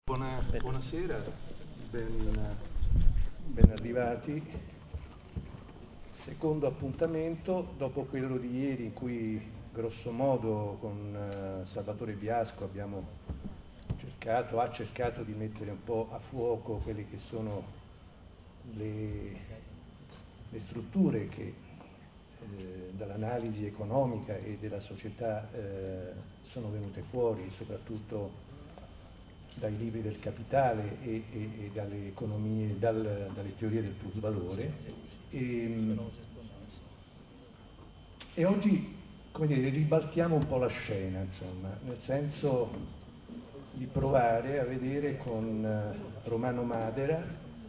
Buonasera, ben arrivati. Secondo appuntamento, dopo quello di ieri in cui grosso modo con Salvatore Biasco ha cercato di mettere un po' a fuoco quelle che sono le strutture che dall'analisi economica e della società sono venute fuori, soprattutto dai libri del Capitale e dalle economie, dalle teorie del plusvalore. E oggi, come dire, ribaltiamo un po' la scena, insomma, nel senso di provare a vedere con Romano Madera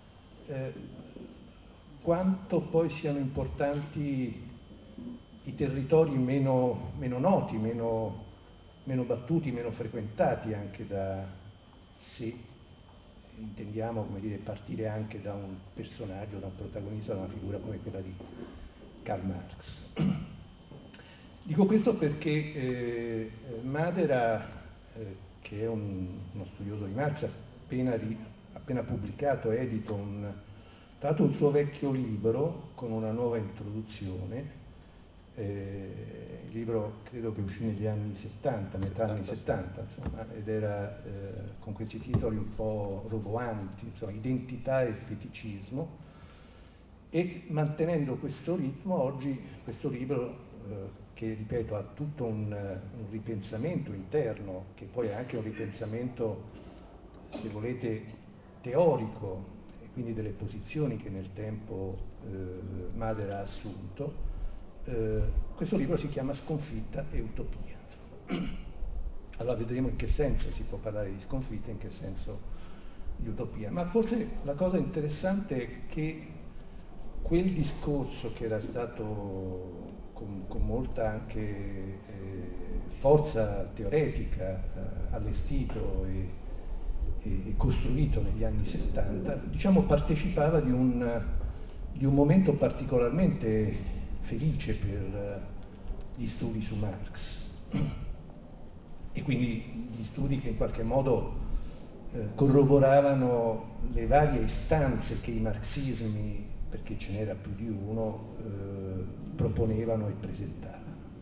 quanto poi siano importanti i territori meno noti, meno battuti, meno frequentati anche se intendiamo, come dire, partire anche da un personaggio, da un protagonista, da una figura come quella di Karl Marx. Dico questo perché Madera, che è uno studioso di Marx, ha appena pubblicato, edito tra l'altro un suo vecchio libro con una nuova introduzione. Il libro credo che uscì negli anni 70, metà anni 70, insomma, ed era con questi titoli un po' roboanti, insomma, identità e feticismo, e mantenendo questo ritmo oggi questo libro, che ripeto ha tutto un ripensamento interno, che poi è anche un ripensamento, se volete, teorico, e quindi delle posizioni che nel tempo Madera ha assunto. Questo libro si chiama Sconfitta e Utopia. Allora vedremo in che senso si può parlare di sconfitta e in che senso di utopia. Ma forse la cosa interessante è che quel discorso che era stato con molta anche forza teoretica allestito e costruito negli anni 70, diciamo partecipava di un momento particolarmente felice per gli studi su Marx, e quindi gli studi che in qualche modo corroboravano le varie istanze che i marxismi, perché ce n'era più di uno, proponevano e presentavano.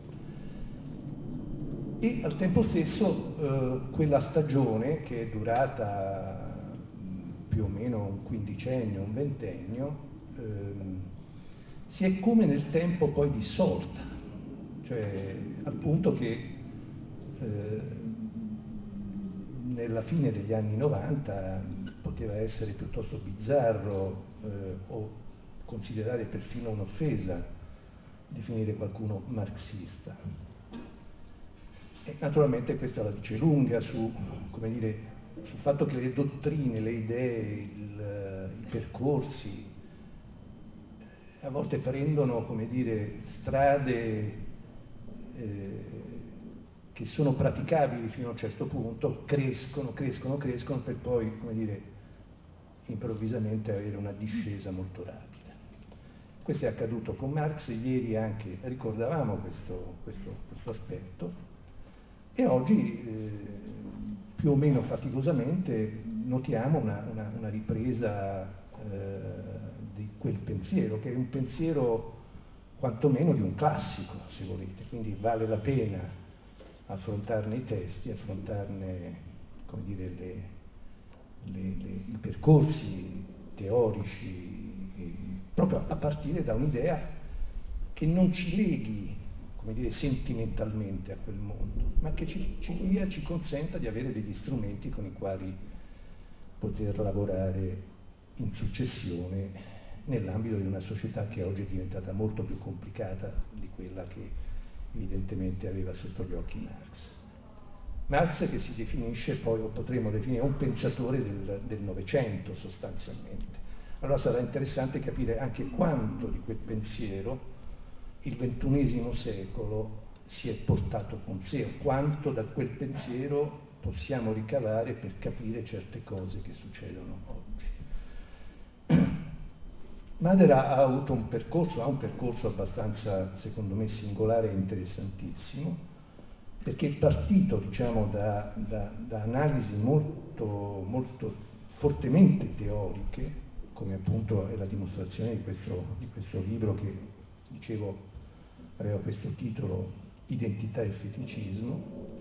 E al tempo stesso quella stagione, che è durata più o meno un quindicennio, un ventennio, si è come nel tempo poi dissolta, cioè al punto che nella fine degli anni 90 poteva essere piuttosto bizzarro o considerare perfino un'offesa definire qualcuno marxista. E naturalmente questo la dice lunga sul fatto che le dottrine, le idee, i percorsi a volte prendono, come dire, strade che sono praticabili fino a un certo punto, crescono per poi, come dire, improvvisamente avere una discesa molto rapida. Questo è accaduto con Marx, ieri anche ricordavamo questo aspetto, e oggi più o meno faticosamente notiamo una ripresa di quel pensiero, che è un pensiero quantomeno di un classico, se volete, quindi vale la pena affrontarne i testi, affrontarne, come dire, i percorsi teorici, proprio a partire da un'idea che non ci leghi, come dire, sentimentalmente a quel mondo, ma che ci consenta di avere degli strumenti con i quali poter lavorare in successione nell'ambito di una società che oggi è diventata molto più complicata di quella che evidentemente aveva sotto gli occhi Marx. Marx che si definisce poi, o potremmo definire, un pensatore del Novecento sostanzialmente. Allora sarà interessante capire anche quanto di quel pensiero il XXI secolo si è portato con sé, o quanto da quel pensiero possiamo ricavare per capire certe cose che succedono oggi. Madera ha avuto un percorso abbastanza, secondo me, singolare e interessantissimo, perché è partito, diciamo, da analisi molto, molto fortemente teoriche, come appunto è la dimostrazione di questo libro che, dicevo, aveva questo titolo, Identità e feticismo,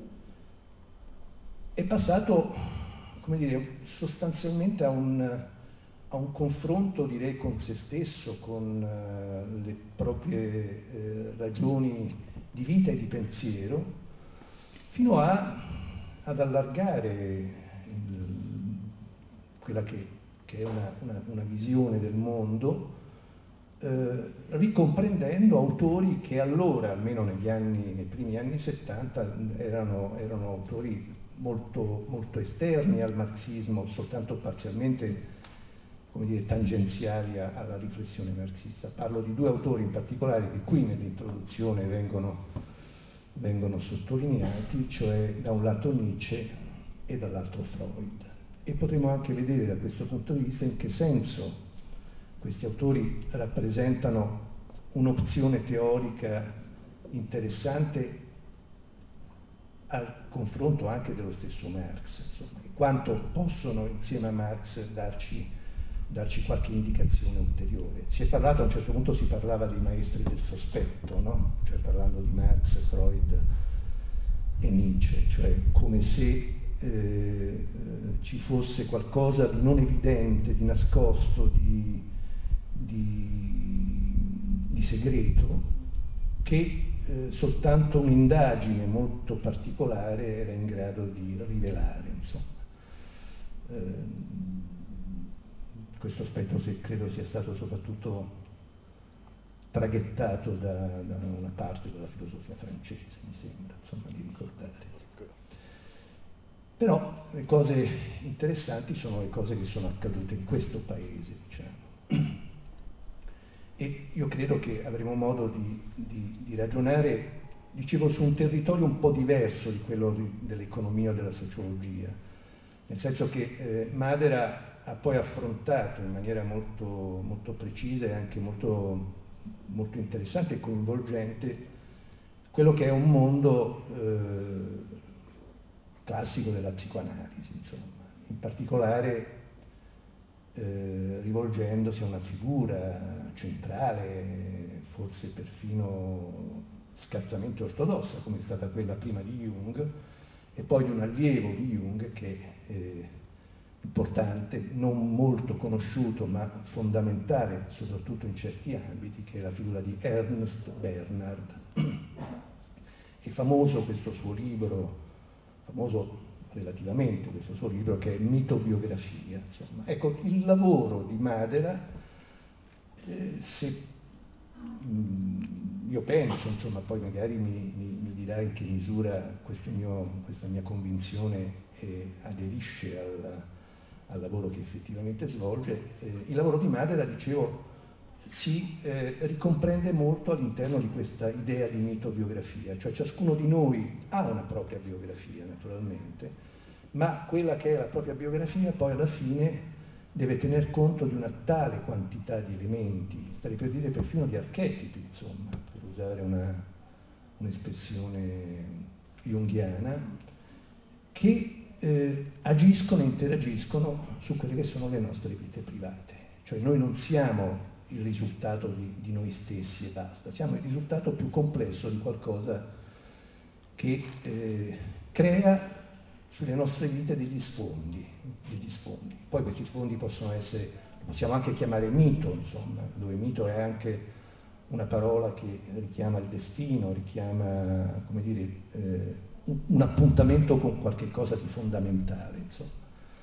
è passato, come dire, sostanzialmente a un confronto, direi, con se stesso, con le proprie ragioni di vita e di pensiero, fino ad allargare quella che è una visione del mondo, ricomprendendo autori che allora, almeno nei primi anni 70, erano autori molto, molto esterni al marxismo, soltanto parzialmente, come dire, tangenziali alla riflessione marxista. Parlo di due autori in particolare che qui nell'introduzione vengono sottolineati, cioè da un lato Nietzsche e dall'altro Freud. E potremo anche vedere da questo punto di vista in che senso questi autori rappresentano un'opzione teorica interessante al confronto anche dello stesso Marx, insomma, e quanto possono insieme a Marx darci qualche indicazione ulteriore. Si è parlato, a un certo punto si parlava dei maestri del sospetto, no? Cioè parlando di Marx, Freud e Nietzsche, cioè come se ci fosse qualcosa di non evidente, di nascosto, di segreto, che soltanto un'indagine molto particolare era in grado di rivelare, insomma. Questo aspetto credo sia stato soprattutto traghettato da una parte della filosofia francese, mi sembra, insomma, di ricordare. Però le cose interessanti sono le cose che sono accadute in questo paese, diciamo. E io credo che avremo modo di ragionare, dicevo, su un territorio un po' diverso di quello dell'economia o della sociologia, nel senso che Madera ha poi affrontato in maniera molto, molto precisa e anche molto, molto interessante e coinvolgente quello che è un mondo classico della psicoanalisi, insomma, in particolare rivolgendosi a una figura centrale, forse perfino scarsamente ortodossa, come è stata quella prima di Jung, e poi di un allievo di Jung che è importante, non molto conosciuto, ma fondamentale, soprattutto in certi ambiti, che è la figura di Ernst Bernhard. È famoso questo suo libro, famoso relativamente questo suo libro, che è Mitobiografia. Insomma. Ecco, il lavoro di Madera, se io penso, insomma, poi magari mi dirà in che misura questa mia convinzione aderisce al lavoro che effettivamente svolge, il lavoro di Madera, dicevo, si ricomprende molto all'interno di questa idea di mitobiografia, cioè ciascuno di noi ha una propria biografia naturalmente, ma quella che è la propria biografia poi alla fine deve tener conto di una tale quantità di elementi, starei per dire perfino di archetipi, insomma, per usare un'espressione junghiana, che agiscono e interagiscono su quelle che sono le nostre vite private. Cioè noi non siamo il risultato di noi stessi e basta, siamo il risultato più complesso di qualcosa che crea sulle nostre vite degli sfondi. Poi questi sfondi possono essere, possiamo anche chiamare mito, insomma, dove mito è anche una parola che richiama il destino, richiama, come dire, un appuntamento con qualche cosa di fondamentale, insomma.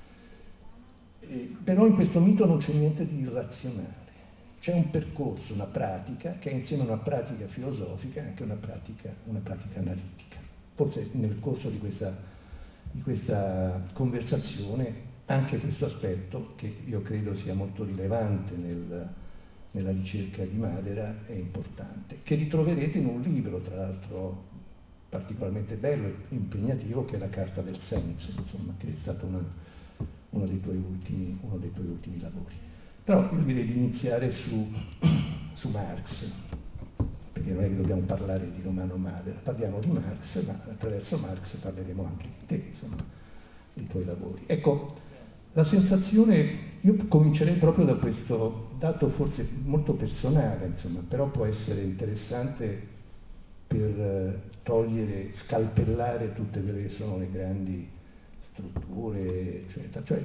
Però in questo mito non c'è niente di irrazionale. C'è un percorso, una pratica, che è insieme a una pratica filosofica e anche una pratica analitica. Forse nel corso di questa conversazione anche questo aspetto, che io credo sia molto rilevante nella ricerca di Madera, è importante, che ritroverete in un libro, tra l'altro particolarmente bello e impegnativo, che è La Carta del Senso, insomma, che è stato uno dei tuoi ultimi lavori. Però io direi di iniziare su Marx, perché non è che dobbiamo parlare di Romano Madre, parliamo di Marx, ma attraverso Marx parleremo anche di te, insomma, dei tuoi lavori. Ecco, la sensazione, io comincerei proprio da questo dato forse molto personale, insomma, però può essere interessante per togliere, scalpellare tutte quelle che sono le grandi strutture, eccetera. Cioè,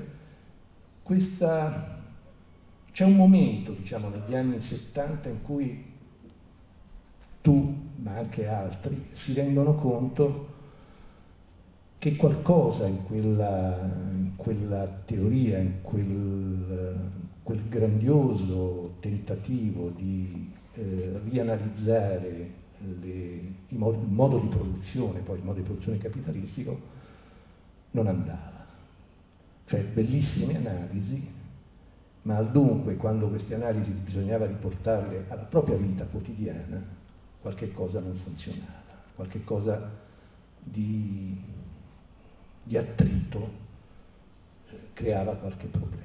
c'è un momento, diciamo, negli anni 70 in cui tu, ma anche altri, si rendono conto che qualcosa in quella teoria, in quel grandioso tentativo di rianalizzare il modo di produzione, poi il modo di produzione capitalistico, non andava. Cioè bellissime analisi, ma al dunque, quando queste analisi bisognava riportarle alla propria vita quotidiana, qualche cosa non funzionava, qualche cosa di attrito creava qualche problema.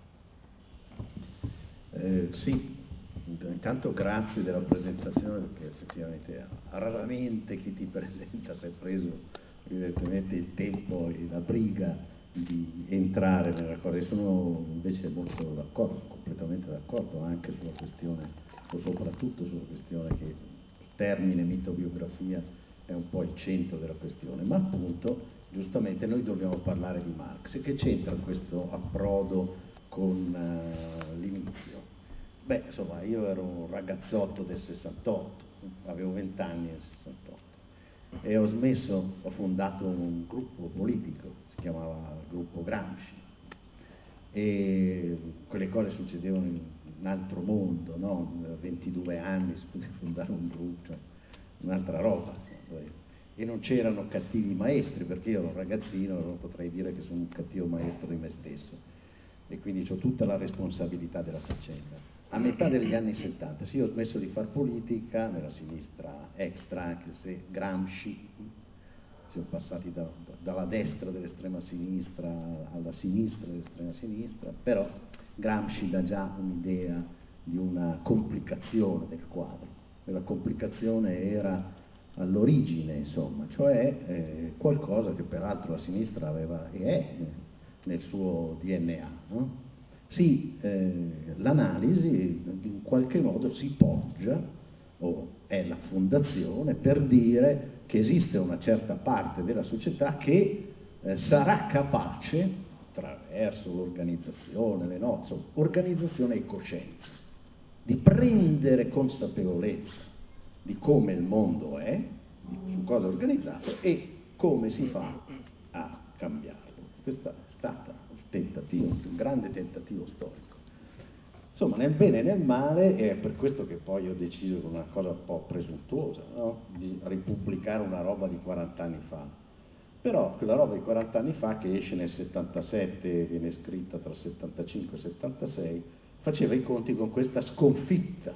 Sì, intanto grazie della presentazione, perché effettivamente raramente chi ti presenta si è preso evidentemente il tempo e la briga di entrare nella cosa. E sono invece molto d'accordo, completamente d'accordo anche sulla questione, o soprattutto sulla questione che il termine mitobiografia è un po' il centro della questione, ma appunto giustamente noi dobbiamo parlare di Marx. E che c'entra questo approdo con l'inizio? Beh, insomma, io ero un ragazzotto del 68, avevo 20 anni nel 68 e ho fondato un gruppo politico, si chiamava Gruppo Gramsci, e quelle cose succedevano in un altro mondo, no? A 22 anni si poteva fondare un gruppo, cioè un'altra roba, insomma. E non c'erano cattivi maestri, perché io ero un ragazzino e non potrei dire che sono un cattivo maestro di me stesso, e quindi ho tutta la responsabilità della faccenda. A metà degli anni 70, sì, ho smesso di far politica nella sinistra extra, anche se Gramsci, siamo passati dalla destra dell'estrema sinistra alla sinistra dell'estrema sinistra, però Gramsci dà già un'idea di una complicazione del quadro, e la complicazione era all'origine, insomma, cioè qualcosa che peraltro la sinistra aveva e è nel suo DNA, no? Sì, l'analisi in qualche modo si poggia, o è la fondazione, per dire che esiste una certa parte della società che sarà capace, attraverso l'organizzazione, le nozze, organizzazione e coscienza, di prendere consapevolezza di come il mondo è, su cosa è organizzato e come si fa a cambiarlo. Questo è stato il tentativo, un grande tentativo storico. Insomma, nel bene e nel male, è per questo che poi ho deciso, con una cosa un po' presuntuosa, no? Di ripubblicare una roba di 40 anni fa. Però quella roba di 40 anni fa, che esce nel 77, viene scritta tra 75 e 76, faceva i conti con questa sconfitta.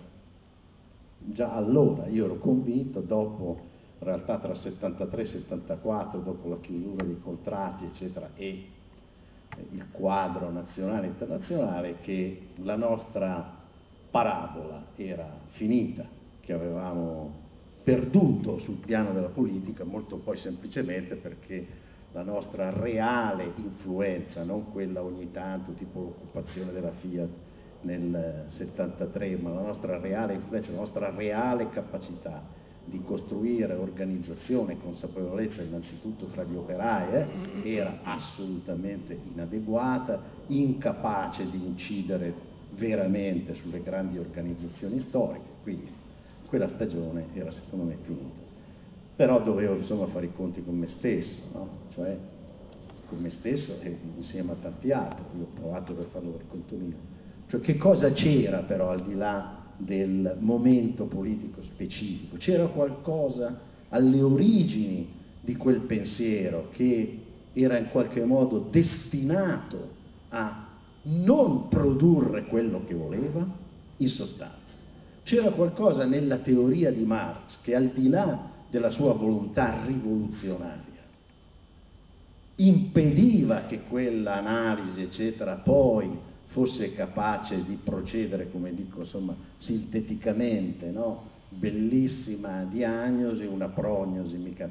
Già allora io ero convinto, dopo, in realtà tra 73 e 74, dopo la chiusura dei contratti, eccetera, e il quadro nazionale e internazionale, che la nostra parabola era finita, che avevamo perduto sul piano della politica, molto poi semplicemente perché la nostra reale influenza, non quella ogni tanto tipo l'occupazione della Fiat nel 73, ma la nostra reale influenza, la nostra reale capacità di costruire organizzazione e consapevolezza innanzitutto tra gli operai era assolutamente inadeguata, incapace di incidere veramente sulle grandi organizzazioni storiche, quindi quella stagione era secondo me finita. Però dovevo insomma fare i conti con me stesso, no? Cioè con me stesso e insieme a tanti altri. Io ho provato per farlo per conto mio. Cioè che cosa c'era però al di là del momento politico specifico? C'era qualcosa alle origini di quel pensiero che era in qualche modo destinato a non produrre quello che voleva? In sostanza, c'era qualcosa nella teoria di Marx che, al di là della sua volontà rivoluzionaria, impediva che quella analisi, eccetera, poi fosse capace di procedere, come dico, insomma, sinteticamente, no? bellissima diagnosi, una prognosi mica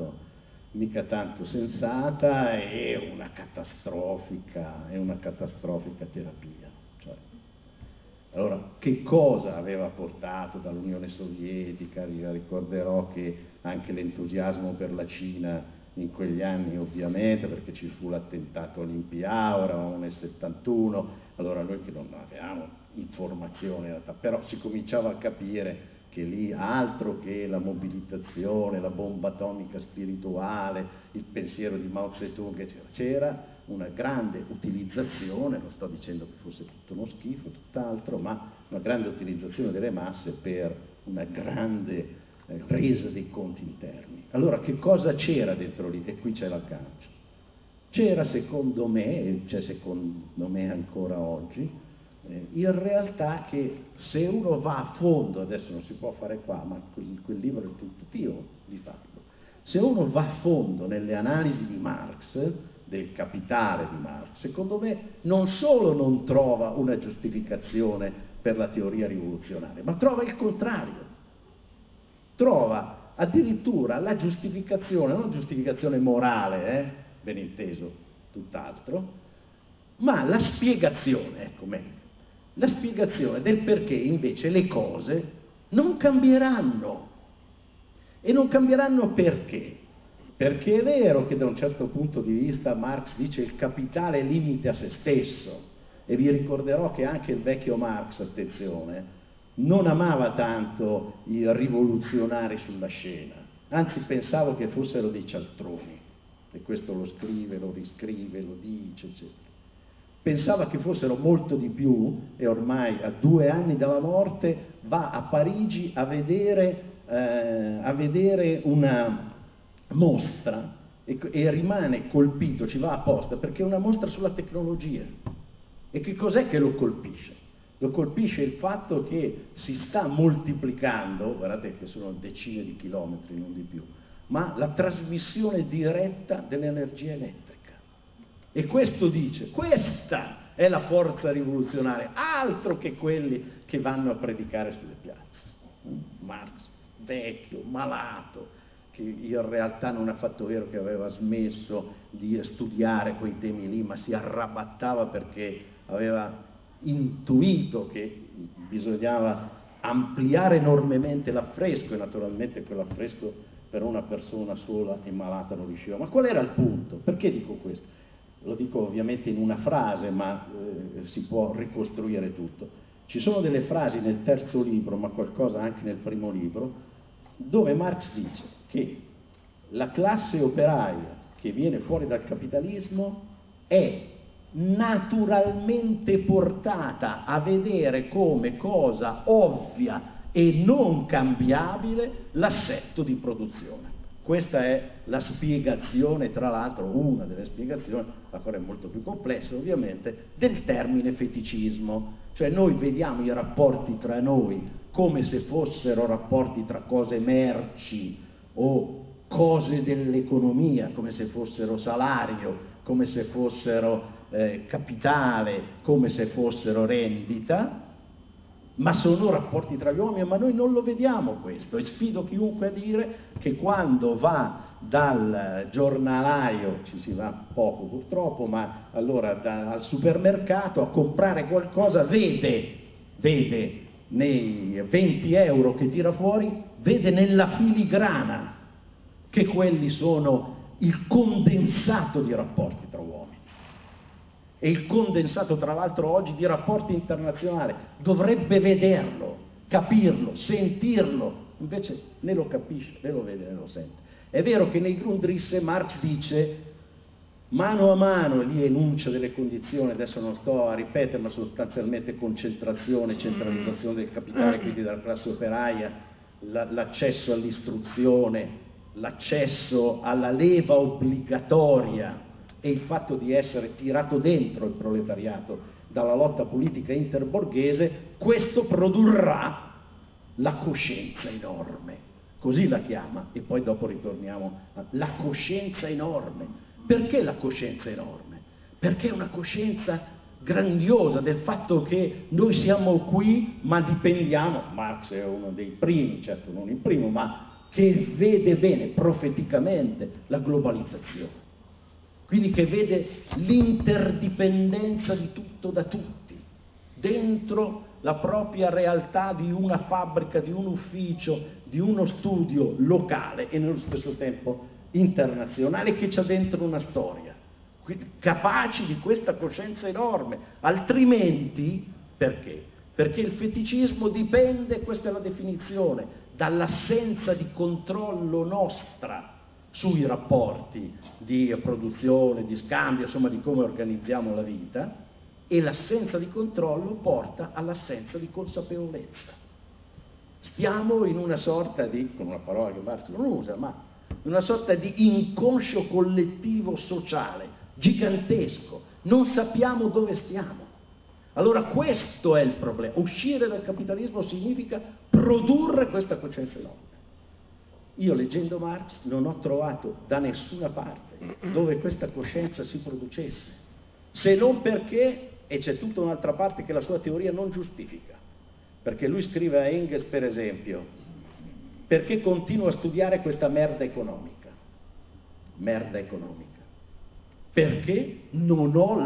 tanto sensata e una catastrofica terapia. Cioè, allora, che cosa aveva portato dall'Unione Sovietica? Ricorderò che anche l'entusiasmo per la Cina in quegli anni, ovviamente, perché ci fu l'attentato all'Impiao, eravamo nel 71, allora noi che non avevamo informazione in realtà, però si cominciava a capire che lì altro che la mobilitazione, la bomba atomica spirituale, il pensiero di Mao Zedong, eccetera, c'era una grande utilizzazione, non sto dicendo che fosse tutto uno schifo, tutt'altro, ma una grande utilizzazione delle masse per una grande resa dei conti interni. Allora che cosa c'era dentro lì? E qui c'è l'aggancio. C'era secondo me, cioè secondo me ancora oggi, in realtà che se uno va a fondo, adesso non si può fare qua, ma quel libro è il tentativo di farlo, se uno va a fondo nelle analisi di Marx, del Capitale di Marx, secondo me non solo non trova una giustificazione per la teoria rivoluzionaria, ma trova il contrario. Trova addirittura la giustificazione, non giustificazione morale, ben inteso, tutt'altro, ma la spiegazione, ecco meglio, la spiegazione del perché invece le cose non cambieranno. E non cambieranno perché? Perché è vero che da un certo punto di vista Marx dice il capitale è limite a se stesso, e vi ricorderò che anche il vecchio Marx, attenzione, non amava tanto i rivoluzionari sulla scena, anzi pensavo che fossero dei cialtroni, e questo lo scrive, lo riscrive, lo dice, eccetera. Pensava che fossero molto di più, e ormai a 2 anni dalla morte va a Parigi a vedere una mostra e rimane colpito, ci va apposta, perché è una mostra sulla tecnologia. E che cos'è che lo colpisce? Lo colpisce il fatto che si sta moltiplicando, guardate che sono decine di chilometri, non di più, ma la trasmissione diretta dell'energia elettrica. E questo dice, questa è la forza rivoluzionaria, altro che quelli che vanno a predicare sulle piazze. Marx, vecchio, malato, che in realtà non ha fatto vero che aveva smesso di studiare quei temi lì, ma si arrabattava perché aveva intuito che bisognava ampliare enormemente l'affresco, e naturalmente quell'affresco per una persona sola e malata non riusciva. Ma qual era il punto? Perché dico questo? Lo dico ovviamente in una frase, ma si può ricostruire tutto. Ci sono delle frasi nel terzo libro, ma qualcosa anche nel primo libro, dove Marx dice che la classe operaia che viene fuori dal capitalismo è naturalmente portata a vedere come cosa ovvia e non cambiabile l'assetto di produzione. Questa è la spiegazione, tra l'altro una delle spiegazioni, la quale è molto più complessa ovviamente, del termine feticismo. Cioè noi vediamo i rapporti tra noi come se fossero rapporti tra cose merci o cose dell'economia, come se fossero salario, come se fossero capitale, come se fossero rendita, ma sono rapporti tra gli uomini, ma noi non lo vediamo questo, e sfido chiunque a dire che quando va dal giornalaio, ci si va poco purtroppo, ma allora al supermercato a comprare qualcosa, vede nei 20 euro che tira fuori, vede nella filigrana che quelli sono il condensato di rapporti tra uomini. E il condensato, tra l'altro, oggi di rapporti internazionali dovrebbe vederlo, capirlo, sentirlo, invece né lo capisce, né lo vede, né lo sente. È vero che nei Grundrisse Marx dice mano a mano, lì enuncia delle condizioni, adesso non sto a ripetere, ma sostanzialmente concentrazione, centralizzazione del capitale, quindi della classe operaia, l'accesso all'istruzione, l'accesso alla leva obbligatoria e il fatto di essere tirato dentro il proletariato dalla lotta politica interborghese, questo produrrà la coscienza enorme, così la chiama, e poi dopo ritorniamo alla coscienza enorme. Perché la coscienza enorme? Perché è una coscienza grandiosa del fatto che noi siamo qui ma dipendiamo, Marx è uno dei primi, certo non il primo, ma che vede bene profeticamente la globalizzazione, quindi che vede l'interdipendenza di tutto da tutti, dentro la propria realtà di una fabbrica, di un ufficio, di uno studio locale e nello stesso tempo internazionale che c'ha dentro una storia, capaci di questa coscienza enorme. Altrimenti, perché? Perché il feticismo dipende, questa è la definizione, dall'assenza di controllo nostra sui rapporti di produzione, di scambio, insomma di come organizziamo la vita, e l'assenza di controllo porta all'assenza di consapevolezza. Stiamo in una sorta di, con una parola che Marx non usa, ma una sorta di inconscio collettivo sociale gigantesco, non sappiamo dove stiamo. Allora questo è il problema. Uscire dal capitalismo significa produrre questa coscienza enorme. Io leggendo Marx non ho trovato da nessuna parte dove questa coscienza si producesse, se non perché, e c'è tutta un'altra parte che la sua teoria non giustifica, perché lui scrive a Engels per esempio: perché continuo a studiare questa merda economica? Merda economica. Perché non ho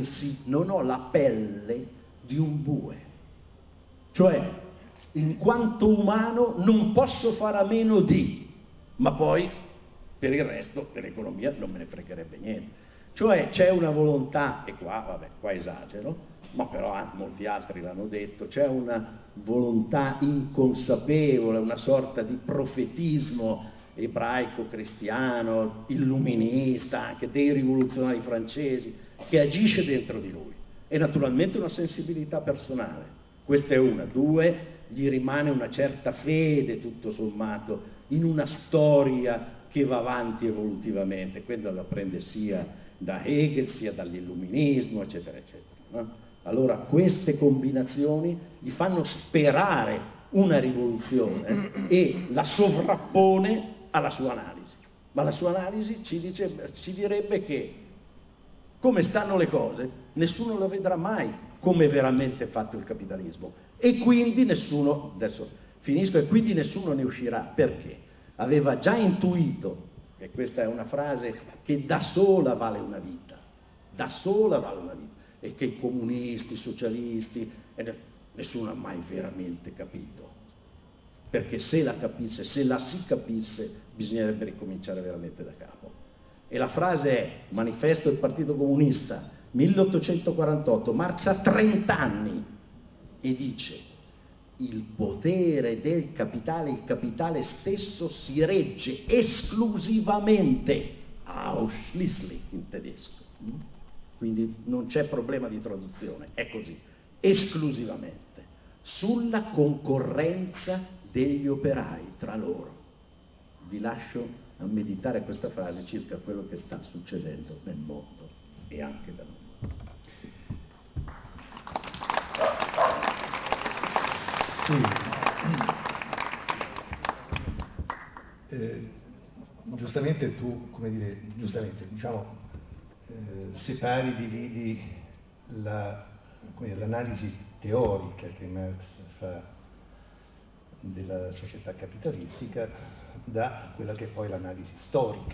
la pelle di un bue. Cioè, in quanto umano non posso fare a meno di, ma poi per il resto dell'economia non me ne fregherebbe niente. Cioè c'è una volontà, e qua esagero, ma però molti altri l'hanno detto, c'è una volontà inconsapevole, una sorta di profetismo ebraico-cristiano, illuminista, anche dei rivoluzionari francesi, che agisce dentro di lui. E naturalmente una sensibilità personale. Questa è una. Due, gli rimane una certa fede, tutto sommato, in una storia che va avanti evolutivamente. Quella la prende sia da Hegel, sia dall'illuminismo, eccetera, eccetera. No? Allora queste combinazioni gli fanno sperare una rivoluzione e la sovrappone alla sua analisi. Ma la sua analisi ci direbbe che, come stanno le cose, nessuno lo vedrà mai come è veramente fatto il capitalismo, e quindi nessuno, adesso finisco, e quindi nessuno ne uscirà. Perché? Aveva già intuito, e questa è una frase che da sola vale una vita, da sola vale una vita, e che i comunisti, i socialisti, nessuno ha mai veramente capito. Perché se la capisse, se la si capisse, bisognerebbe ricominciare veramente da capo. E la frase è: Manifesto del Partito Comunista, 1848, Marx ha 30 anni, e dice: il potere del capitale, il capitale stesso si regge esclusivamente, ausschließlich in tedesco, quindi non c'è problema di traduzione, è così, esclusivamente, sulla concorrenza degli operai tra loro. Vi lascio a meditare questa frase circa quello che sta succedendo nel mondo e anche da noi. Sì. Giustamente tu, separi, dividi l'analisi teorica che Marx fa della società capitalistica da quella che è poi l'analisi storica.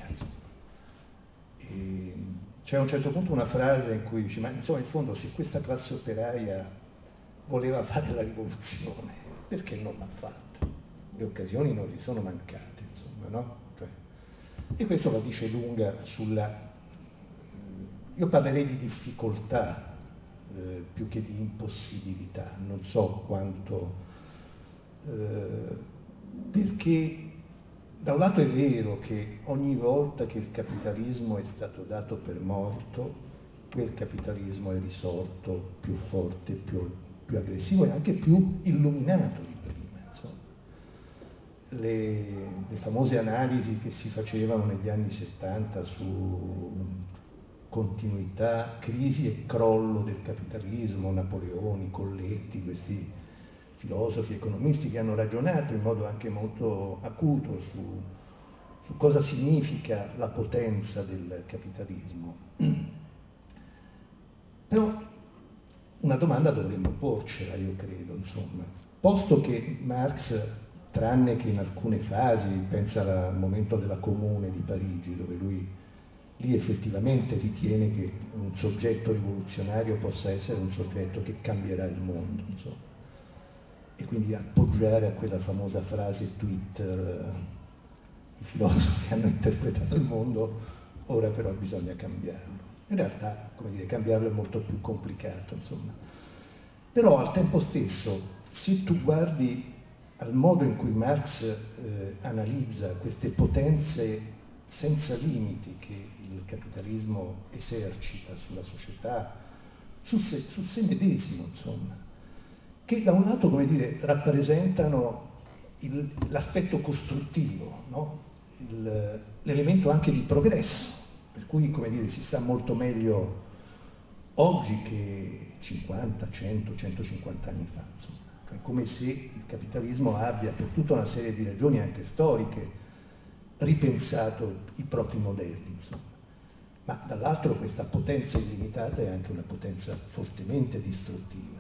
E c'è a un certo punto una frase in cui dice: ma insomma, in fondo, se questa classe operaia voleva fare la rivoluzione, perché non l'ha fatta? Le occasioni non gli sono mancate, insomma, no? E questo la dice lunga sulla... Io parlerei di difficoltà più che di impossibilità, non so quanto... perché da un lato è vero che ogni volta che il capitalismo è stato dato per morto, quel capitalismo è risorto più forte, più aggressivo e anche più illuminato di prima. Le famose analisi che si facevano negli anni 70 su continuità, crisi e crollo del capitalismo, Napoleoni, Colletti, questi filosofi, economisti che hanno ragionato in modo anche molto acuto su cosa significa la potenza del capitalismo. Però una domanda dovremmo porcela, io credo, insomma. Posto che Marx, tranne che in alcune fasi, pensa al momento della Comune di Parigi, dove lui lì effettivamente ritiene che un soggetto rivoluzionario possa essere un soggetto che cambierà il mondo, insomma. E quindi appoggiare a quella famosa frase Twitter, i filosofi hanno interpretato il mondo, ora però bisogna cambiarlo. In realtà, come dire, cambiarlo è molto più complicato, insomma. Però al tempo stesso, se tu guardi al modo in cui Marx analizza queste potenze senza limiti che il capitalismo esercita sulla società, su se medesimo, insomma, che da un lato, come dire, rappresentano l'aspetto costruttivo, no? L'elemento anche di progresso, per cui, come dire, si sta molto meglio oggi che 50, 100, 150 anni fa, insomma. È come se il capitalismo abbia, per tutta una serie di ragioni anche storiche, ripensato i propri modelli, insomma. Ma dall'altro questa potenza illimitata è anche una potenza fortemente distruttiva,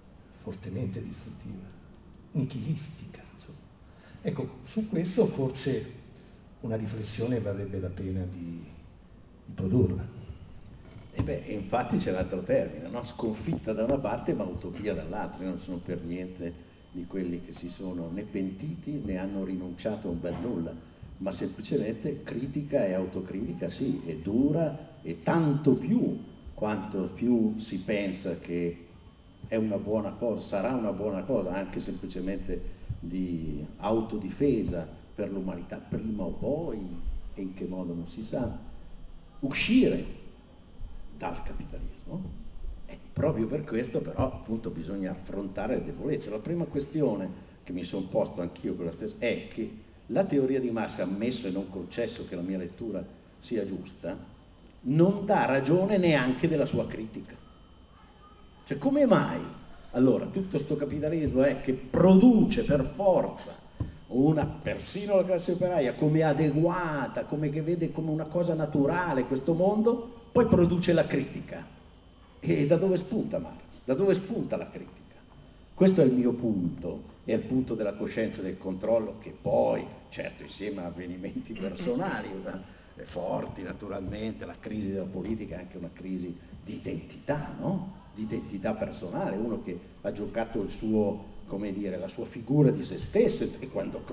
nichilistica, insomma. Ecco, su questo forse una riflessione varrebbe la pena di produrla. E beh, infatti c'è l'altro termine, no? Sconfitta da una parte ma utopia dall'altra. Io non sono per niente di quelli che si sono né pentiti né hanno rinunciato a un bel nulla, ma semplicemente critica e autocritica sì, è dura, e tanto più quanto più si pensa che è una buona cosa, sarà una buona cosa, anche semplicemente di autodifesa per l'umanità, prima o poi, e in che modo non si sa, uscire dal capitalismo. E proprio per questo però appunto bisogna affrontare le debolezze. La prima questione che mi sono posto anch'io con la stessa è che la teoria di Marx, ammesso e non concesso che la mia lettura sia giusta, non dà ragione neanche della sua critica. Cioè, come mai allora tutto sto capitalismo è che produce per forza persino la classe operaia come adeguata, come che vede come una cosa naturale questo mondo, poi produce la critica? E da dove spunta Marx? Da dove spunta la critica? Questo è il mio punto, è il punto della coscienza e del controllo, che poi, certo, insieme a avvenimenti personali forti naturalmente, la crisi della politica è anche una crisi di identità, no? Di identità personale, uno che ha giocato il suo, come dire, la sua figura di se stesso, e quando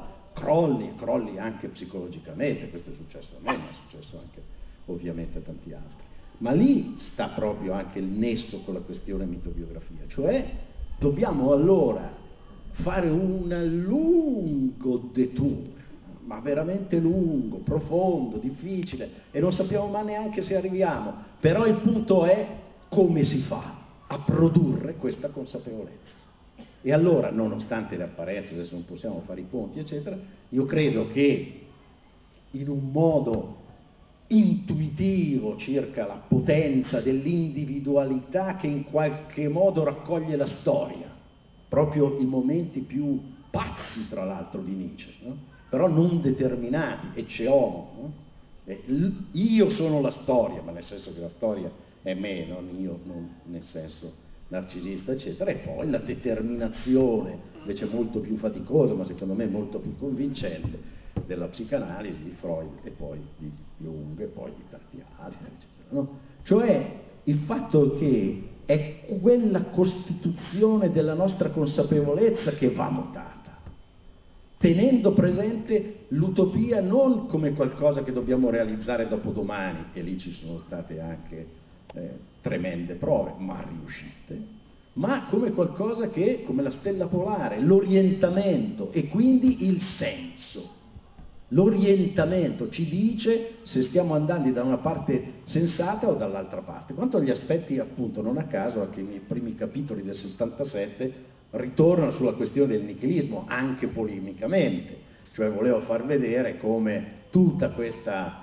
crolli anche psicologicamente. Questo è successo a me, ma è successo anche ovviamente a tanti altri. Ma lì sta proprio anche il nesso con la questione mitobiografia, cioè dobbiamo allora fare un lungo detour, ma veramente lungo, profondo, difficile, e non sappiamo mai neanche se arriviamo. Però il punto è come si fa a produrre questa consapevolezza. E allora, nonostante le apparenze, adesso non possiamo fare i ponti, eccetera, io credo che in un modo intuitivo circa la potenza dell'individualità che in qualche modo raccoglie la storia, proprio i momenti più pazzi, tra l'altro, di Nietzsche, no? Però non determinati, ecce homo, no? Io sono la storia, ma nel senso che la storia è me, non io, non nel senso narcisista, eccetera, e poi la determinazione, invece molto più faticosa, ma secondo me molto più convincente, della psicanalisi di Freud e poi di Jung e poi di tanti altri, eccetera, no? Cioè il fatto che è quella costituzione della nostra consapevolezza che va mutata, tenendo presente l'utopia non come qualcosa che dobbiamo realizzare dopodomani, e lì ci sono state anche tremende prove, ma riuscite, ma come qualcosa che, come la stella polare, l'orientamento e quindi il senso. L'orientamento ci dice se stiamo andando da una parte sensata o dall'altra parte. Quanto agli aspetti, appunto, non a caso anche i miei primi capitoli del 77 ritornano sulla questione del nichilismo, anche polemicamente, cioè volevo far vedere come tutta questa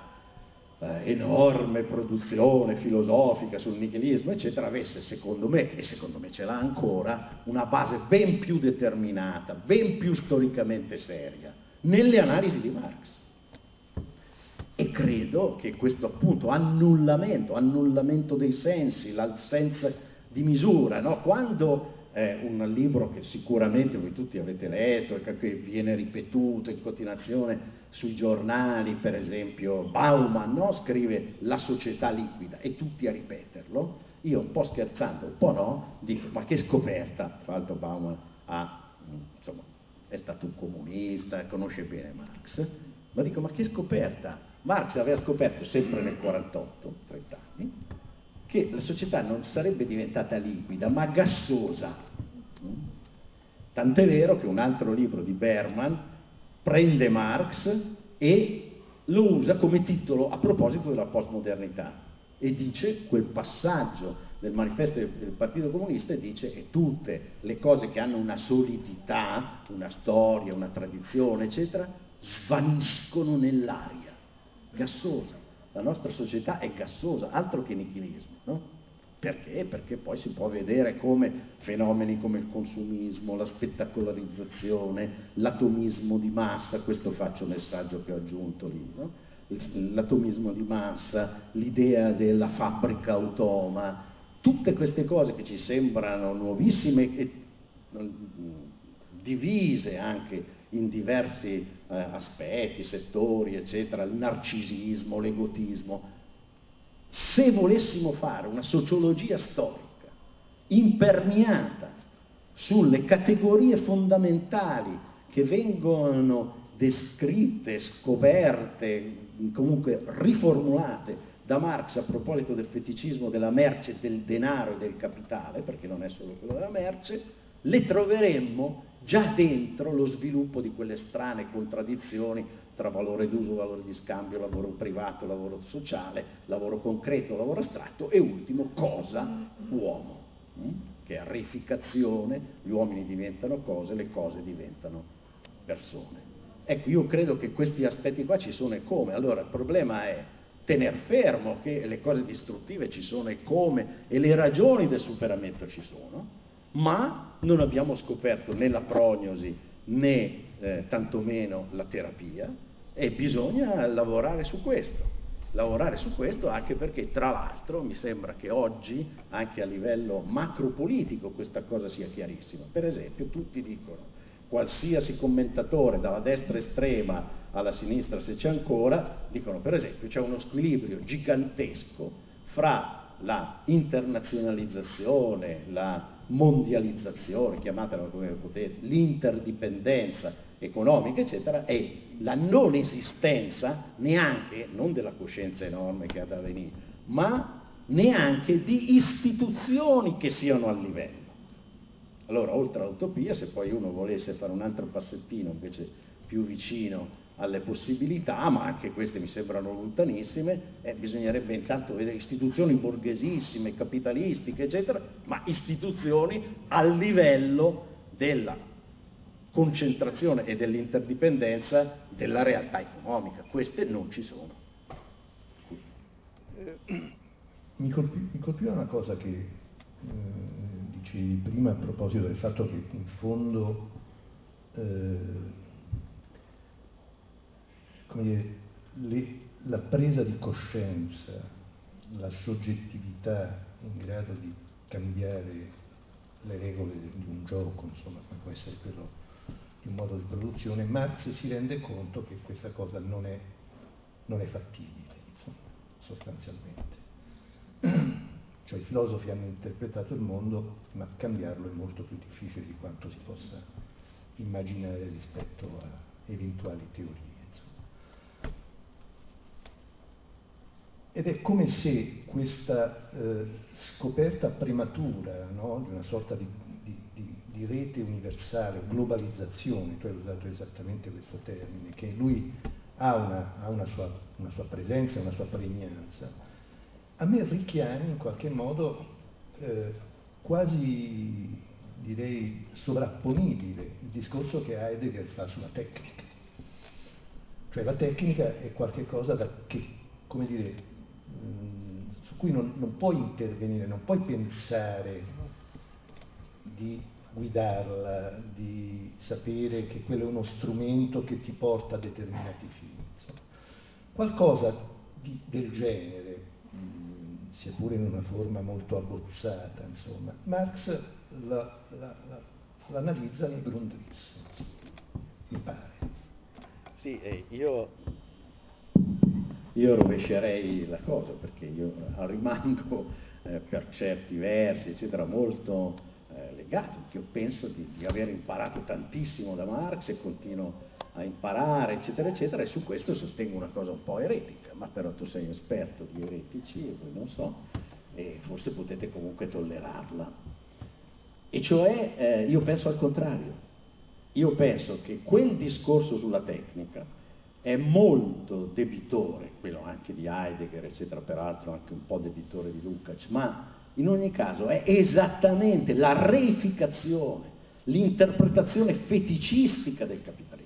enorme produzione filosofica sul nichilismo, eccetera, avesse, secondo me, e secondo me ce l'ha ancora, una base ben più determinata, ben più storicamente seria, nelle analisi di Marx. E credo che questo appunto annullamento dei sensi, l'assenza di misura, no? Quando un libro che sicuramente voi tutti avete letto e che viene ripetuto in continuazione sui giornali, per esempio Bauman, no? Scrive La società liquida e tutti a ripeterlo, io un po' scherzando, un po' no, dico ma che scoperta. Tra l'altro Bauman insomma, è stato un comunista, conosce bene Marx, ma dico ma che scoperta. Marx aveva scoperto sempre nel 48, 30 anni, che la società non sarebbe diventata liquida ma gassosa. Tant'è vero che un altro libro di Berman prende Marx e lo usa come titolo a proposito della postmodernità e dice quel passaggio del manifesto del Partito Comunista e dice che tutte le cose che hanno una solidità, una storia, una tradizione, eccetera, svaniscono nell'aria, gassosa. La nostra società è gassosa, altro che nichilismo, no? Perché? Perché poi si può vedere come fenomeni come il consumismo, la spettacolarizzazione, l'atomismo di massa, questo faccio nel saggio che ho aggiunto lì, no? L'atomismo di massa, l'idea della fabbrica automa, tutte queste cose che ci sembrano nuovissime e divise anche in diversi aspetti, settori, eccetera, il narcisismo, l'egotismo. Se volessimo fare una sociologia storica imperniata sulle categorie fondamentali che vengono descritte, scoperte, comunque riformulate da Marx a proposito del feticismo della merce, del denaro e del capitale, perché non è solo quello della merce, le troveremmo già dentro lo sviluppo di quelle strane contraddizioni tra valore d'uso, valore di scambio, lavoro privato, lavoro sociale, lavoro concreto, lavoro astratto e ultimo cosa, uomo, che è reificazione, gli uomini diventano cose, le cose diventano persone. Ecco, io credo che questi aspetti qua ci sono e come. Allora il problema è tener fermo che le cose distruttive ci sono e come, e le ragioni del superamento ci sono, ma non abbiamo scoperto né la prognosi né tantomeno la terapia, e bisogna lavorare su questo anche perché tra l'altro mi sembra che oggi anche a livello macropolitico questa cosa sia chiarissima. Per esempio tutti dicono, qualsiasi commentatore dalla destra estrema alla sinistra se c'è ancora, dicono per esempio c'è uno squilibrio gigantesco fra la internazionalizzazione, la mondializzazione, chiamatela come potete, l'interdipendenza economica, eccetera, e la non esistenza neanche, non della coscienza enorme che ha da venire, ma neanche di istituzioni che siano al livello. Allora, oltre all'utopia, se poi uno volesse fare un altro passettino invece più vicino alle possibilità, ma anche queste mi sembrano lontanissime, bisognerebbe intanto vedere istituzioni borghesissime, capitalistiche, eccetera, ma istituzioni al livello della concentrazione e dell'interdipendenza della realtà economica. Queste non ci sono. Mi colpiva una cosa che dicevi prima a proposito del fatto che in fondo come dire, la presa di coscienza, la soggettività in grado di cambiare le regole di un gioco, insomma, come può essere quello di un modo di produzione, Marx si rende conto che questa cosa non è fattibile, insomma, sostanzialmente. Cioè i filosofi hanno interpretato il mondo, ma cambiarlo è molto più difficile di quanto si possa immaginare rispetto a eventuali teorie. Ed è come se questa scoperta prematura, no, di una sorta di rete universale, globalizzazione, tu hai usato esattamente questo termine, che lui ha una sua presenza, una sua pregnanza, a me richiami in qualche modo quasi, direi, sovrapponibile il discorso che Heidegger fa sulla tecnica. Cioè la tecnica è qualcosa come dire, su cui non puoi intervenire, non puoi pensare di guidarla, di sapere che quello è uno strumento che ti porta a determinati fini. Insomma. Qualcosa del genere sia pure in una forma molto abbozzata, insomma. Marx l'analizza nei Grundrisse, mi pare. Sì, io rovescerei la cosa, perché io rimango per certi versi, eccetera, molto legato, perché io penso di aver imparato tantissimo da Marx e continuo a imparare, eccetera, eccetera, e su questo sostengo una cosa un po' eretica, ma però tu sei esperto di eretici e voi non so, e forse potete comunque tollerarla. E cioè, io penso al contrario. Io penso che quel discorso sulla tecnica è molto debitore, quello anche di Heidegger, eccetera, peraltro anche un po' debitore di Lukács, ma in ogni caso è esattamente la reificazione, l'interpretazione feticistica del capitalismo,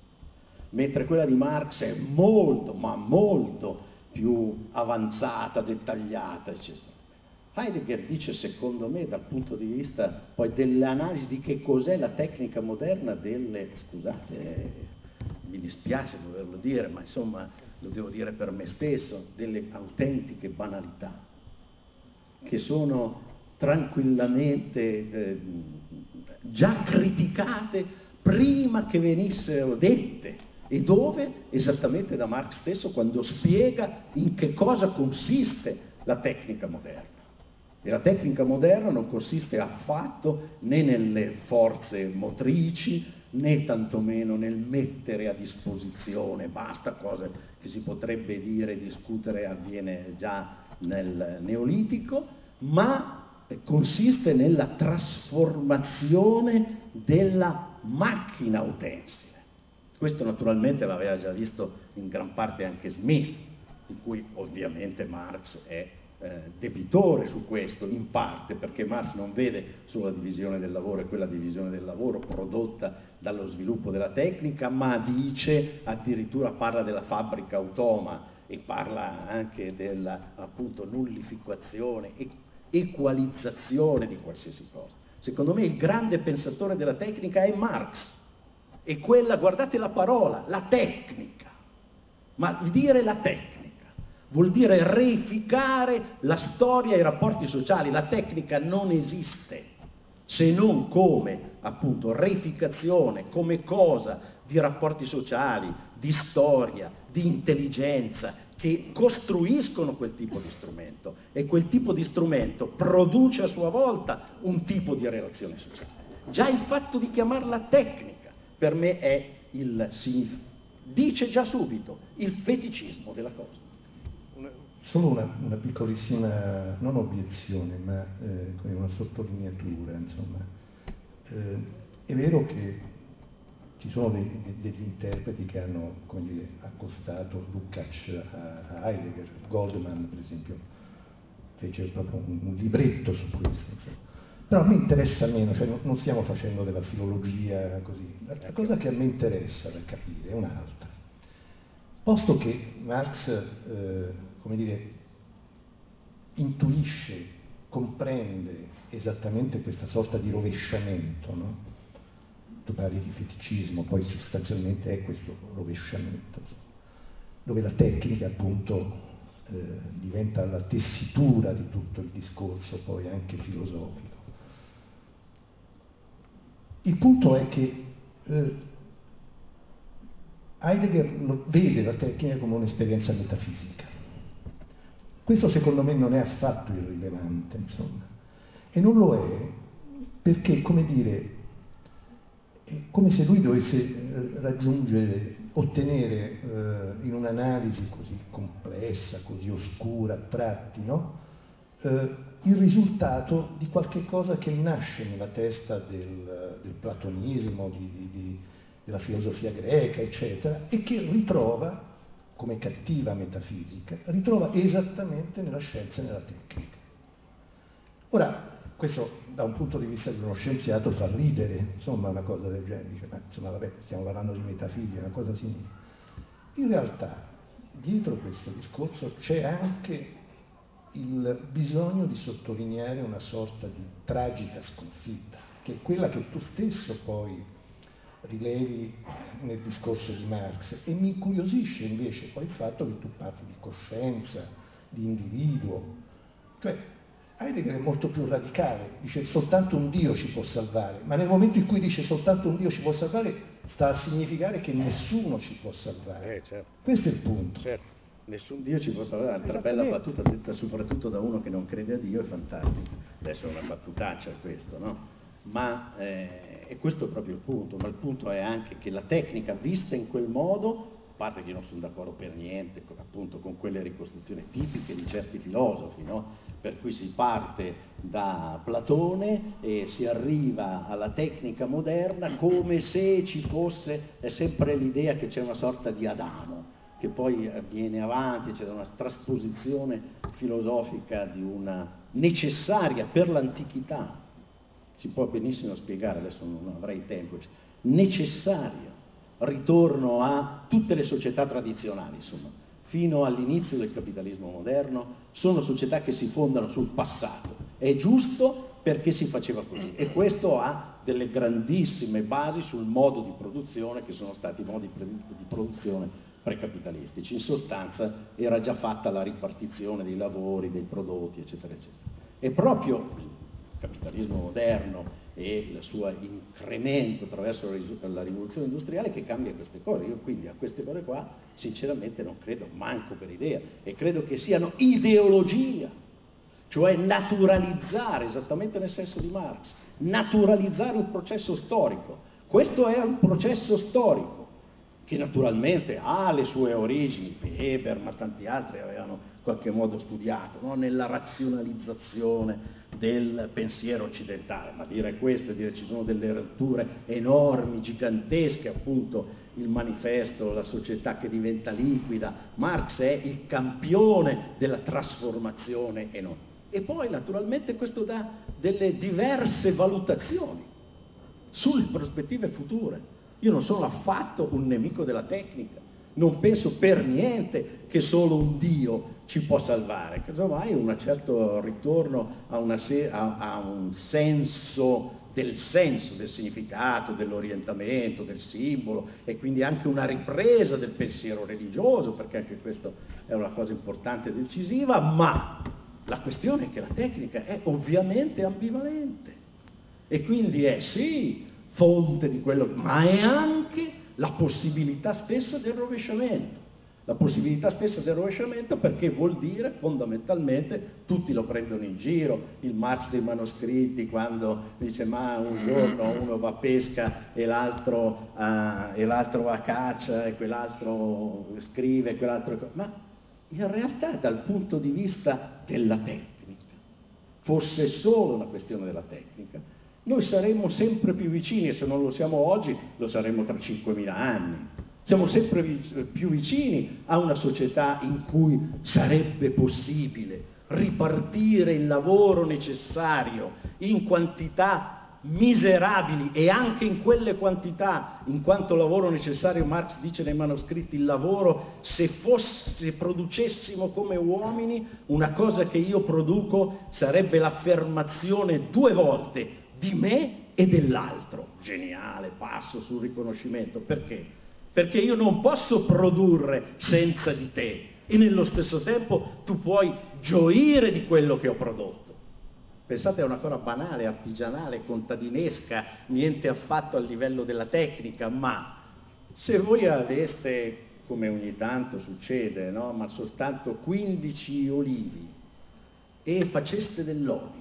mentre quella di Marx è molto, ma molto più avanzata, dettagliata, eccetera. Heidegger dice, secondo me, dal punto di vista poi dell'analisi di che cos'è la tecnica moderna, scusate, mi dispiace doverlo dire, ma insomma lo devo dire per me stesso, delle autentiche banalità, che sono tranquillamente già criticate prima che venissero dette. E dove? Esattamente da Marx stesso, quando spiega in che cosa consiste la tecnica moderna. E la tecnica moderna non consiste affatto né nelle forze motrici, né tantomeno nel mettere a disposizione, basta, cose che si potrebbe dire e discutere avviene già nel Neolitico, ma consiste nella trasformazione della macchina utensile. Questo naturalmente l'aveva già visto in gran parte anche Smith, di cui ovviamente Marx è debitore su questo, in parte perché Marx non vede solo la divisione del lavoro e quella divisione del lavoro prodotta dallo sviluppo della tecnica, ma dice, addirittura parla della fabbrica automa e parla anche della, appunto, nullificazione e equalizzazione di qualsiasi cosa. Secondo me il grande pensatore della tecnica è Marx, e quella, guardate la parola, la tecnica, ma dire la tecnica vuol dire reificare la storia e i rapporti sociali. La tecnica non esiste se non come, appunto, reificazione, come cosa di rapporti sociali, di storia, di intelligenza, che costruiscono quel tipo di strumento, e quel tipo di strumento produce a sua volta un tipo di relazione sociale. Già il fatto di chiamarla tecnica per me è dice già subito il feticismo della cosa. Solo una piccolissima, non obiezione, ma una sottolineatura, insomma. È vero che ci sono degli interpreti che hanno, come dire, accostato Lukács a Heidegger. Goldman, per esempio, fece proprio un libretto su questo. Insomma. Però a me interessa meno, cioè non stiamo facendo della filologia così. La cosa che a me interessa da capire è un'altra. Posto che Marx, come dire, intuisce, comprende esattamente questa sorta di rovesciamento, no? Tu parli di feticismo, poi sostanzialmente è questo rovesciamento, dove la tecnica appunto diventa la tessitura di tutto il discorso, poi anche filosofico. Il punto è che Heidegger vede la tecnica come un'esperienza metafisica. Questo secondo me non è affatto irrilevante, insomma. E non lo è perché, come dire, è come se lui dovesse ottenere in un'analisi così complessa, così oscura, a tratti, no? Il risultato di qualche cosa che nasce nella testa del platonismo, della filosofia greca, eccetera, e che ritrova, come cattiva metafisica, ritrova esattamente nella scienza e nella tecnica. Ora, questo da un punto di vista di uno scienziato fa ridere, insomma, una cosa del genere, dice, ma insomma, vabbè, stiamo parlando di metafisica, una cosa simile. In realtà, dietro questo discorso c'è anche il bisogno di sottolineare una sorta di tragica sconfitta, che è quella che tu stesso poi rilevi nel discorso di Marx, e mi incuriosisce invece poi il fatto che tu parli di coscienza, di individuo. Cioè, Heidegger è molto più radicale, dice soltanto un Dio ci può salvare, ma nel momento in cui dice soltanto un Dio ci può salvare, sta a significare che nessuno ci può salvare. Certo. Questo è il punto. Certo. Nessun Dio ci può salvare, un'altra bella battuta detta soprattutto da uno che non crede a Dio, è fantastica. Adesso è una battutaccia questo, no? Ma e questo è proprio il punto, ma il punto è anche che la tecnica vista in quel modo, a parte che io non sono d'accordo per niente appunto con quelle ricostruzioni tipiche di certi filosofi, no? Per cui si parte da Platone e si arriva alla tecnica moderna come se ci fosse, è sempre l'idea che c'è una sorta di Adamo, che poi viene avanti, c'è una trasposizione filosofica di una necessaria per l'antichità, si può benissimo spiegare, adesso non avrei tempo, necessario ritorno a tutte le società tradizionali, insomma, fino all'inizio del capitalismo moderno, sono società che si fondano sul passato. È giusto perché si faceva così, e questo ha delle grandissime basi sul modo di produzione, che sono stati i modi di produzione precapitalistici. In sostanza era già fatta la ripartizione dei lavori, dei prodotti, eccetera, eccetera. E proprio il capitalismo moderno e il suo incremento attraverso la rivoluzione industriale che cambia queste cose. Io quindi a queste cose qua sinceramente non credo manco per idea, e credo che siano ideologia, cioè naturalizzare, esattamente nel senso di Marx, naturalizzare un processo storico. Questo è un processo storico che naturalmente ha le sue origini, Weber ma tanti altri avevano in qualche modo studiato, no? Nella razionalizzazione del pensiero occidentale, ma dire questo e dire ci sono delle rotture enormi, gigantesche, appunto il manifesto, la società che diventa liquida, Marx è il campione della trasformazione enorme. E poi naturalmente questo dà delle diverse valutazioni sulle prospettive future. Io non sono affatto un nemico della tecnica, non penso per niente che solo un Dio ci può salvare, casomai un certo ritorno a un senso del significato, dell'orientamento, del simbolo, e quindi anche una ripresa del pensiero religioso, perché anche questa è una cosa importante e decisiva, ma la questione è che la tecnica è ovviamente ambivalente e quindi è sì fonte di quello, ma è anche la possibilità stessa del rovesciamento. La possibilità stessa del rovesciamento, perché vuol dire fondamentalmente, tutti lo prendono in giro, il Marx dei manoscritti, quando dice ma un giorno uno va a pesca e l'altro va a caccia e quell'altro scrive e quell'altro... Ma in realtà dal punto di vista della tecnica, fosse solo una questione della tecnica, noi saremo sempre più vicini, e se non lo siamo oggi lo saremo tra 5.000 anni. Siamo sempre più vicini a una società in cui sarebbe possibile ripartire il lavoro necessario in quantità miserabili, e anche in quelle quantità, in quanto lavoro necessario, Marx dice nei manoscritti, il lavoro, se producessimo come uomini, una cosa che io produco sarebbe l'affermazione 2 volte di me e dell'altro. Geniale passo sul riconoscimento. Perché? Perché io non posso produrre senza di te e nello stesso tempo tu puoi gioire di quello che ho prodotto. Pensate a una cosa banale, artigianale, contadinesca, niente affatto al livello della tecnica, ma se voi aveste, come ogni tanto succede, no? Ma soltanto 15 olivi e faceste dell'olio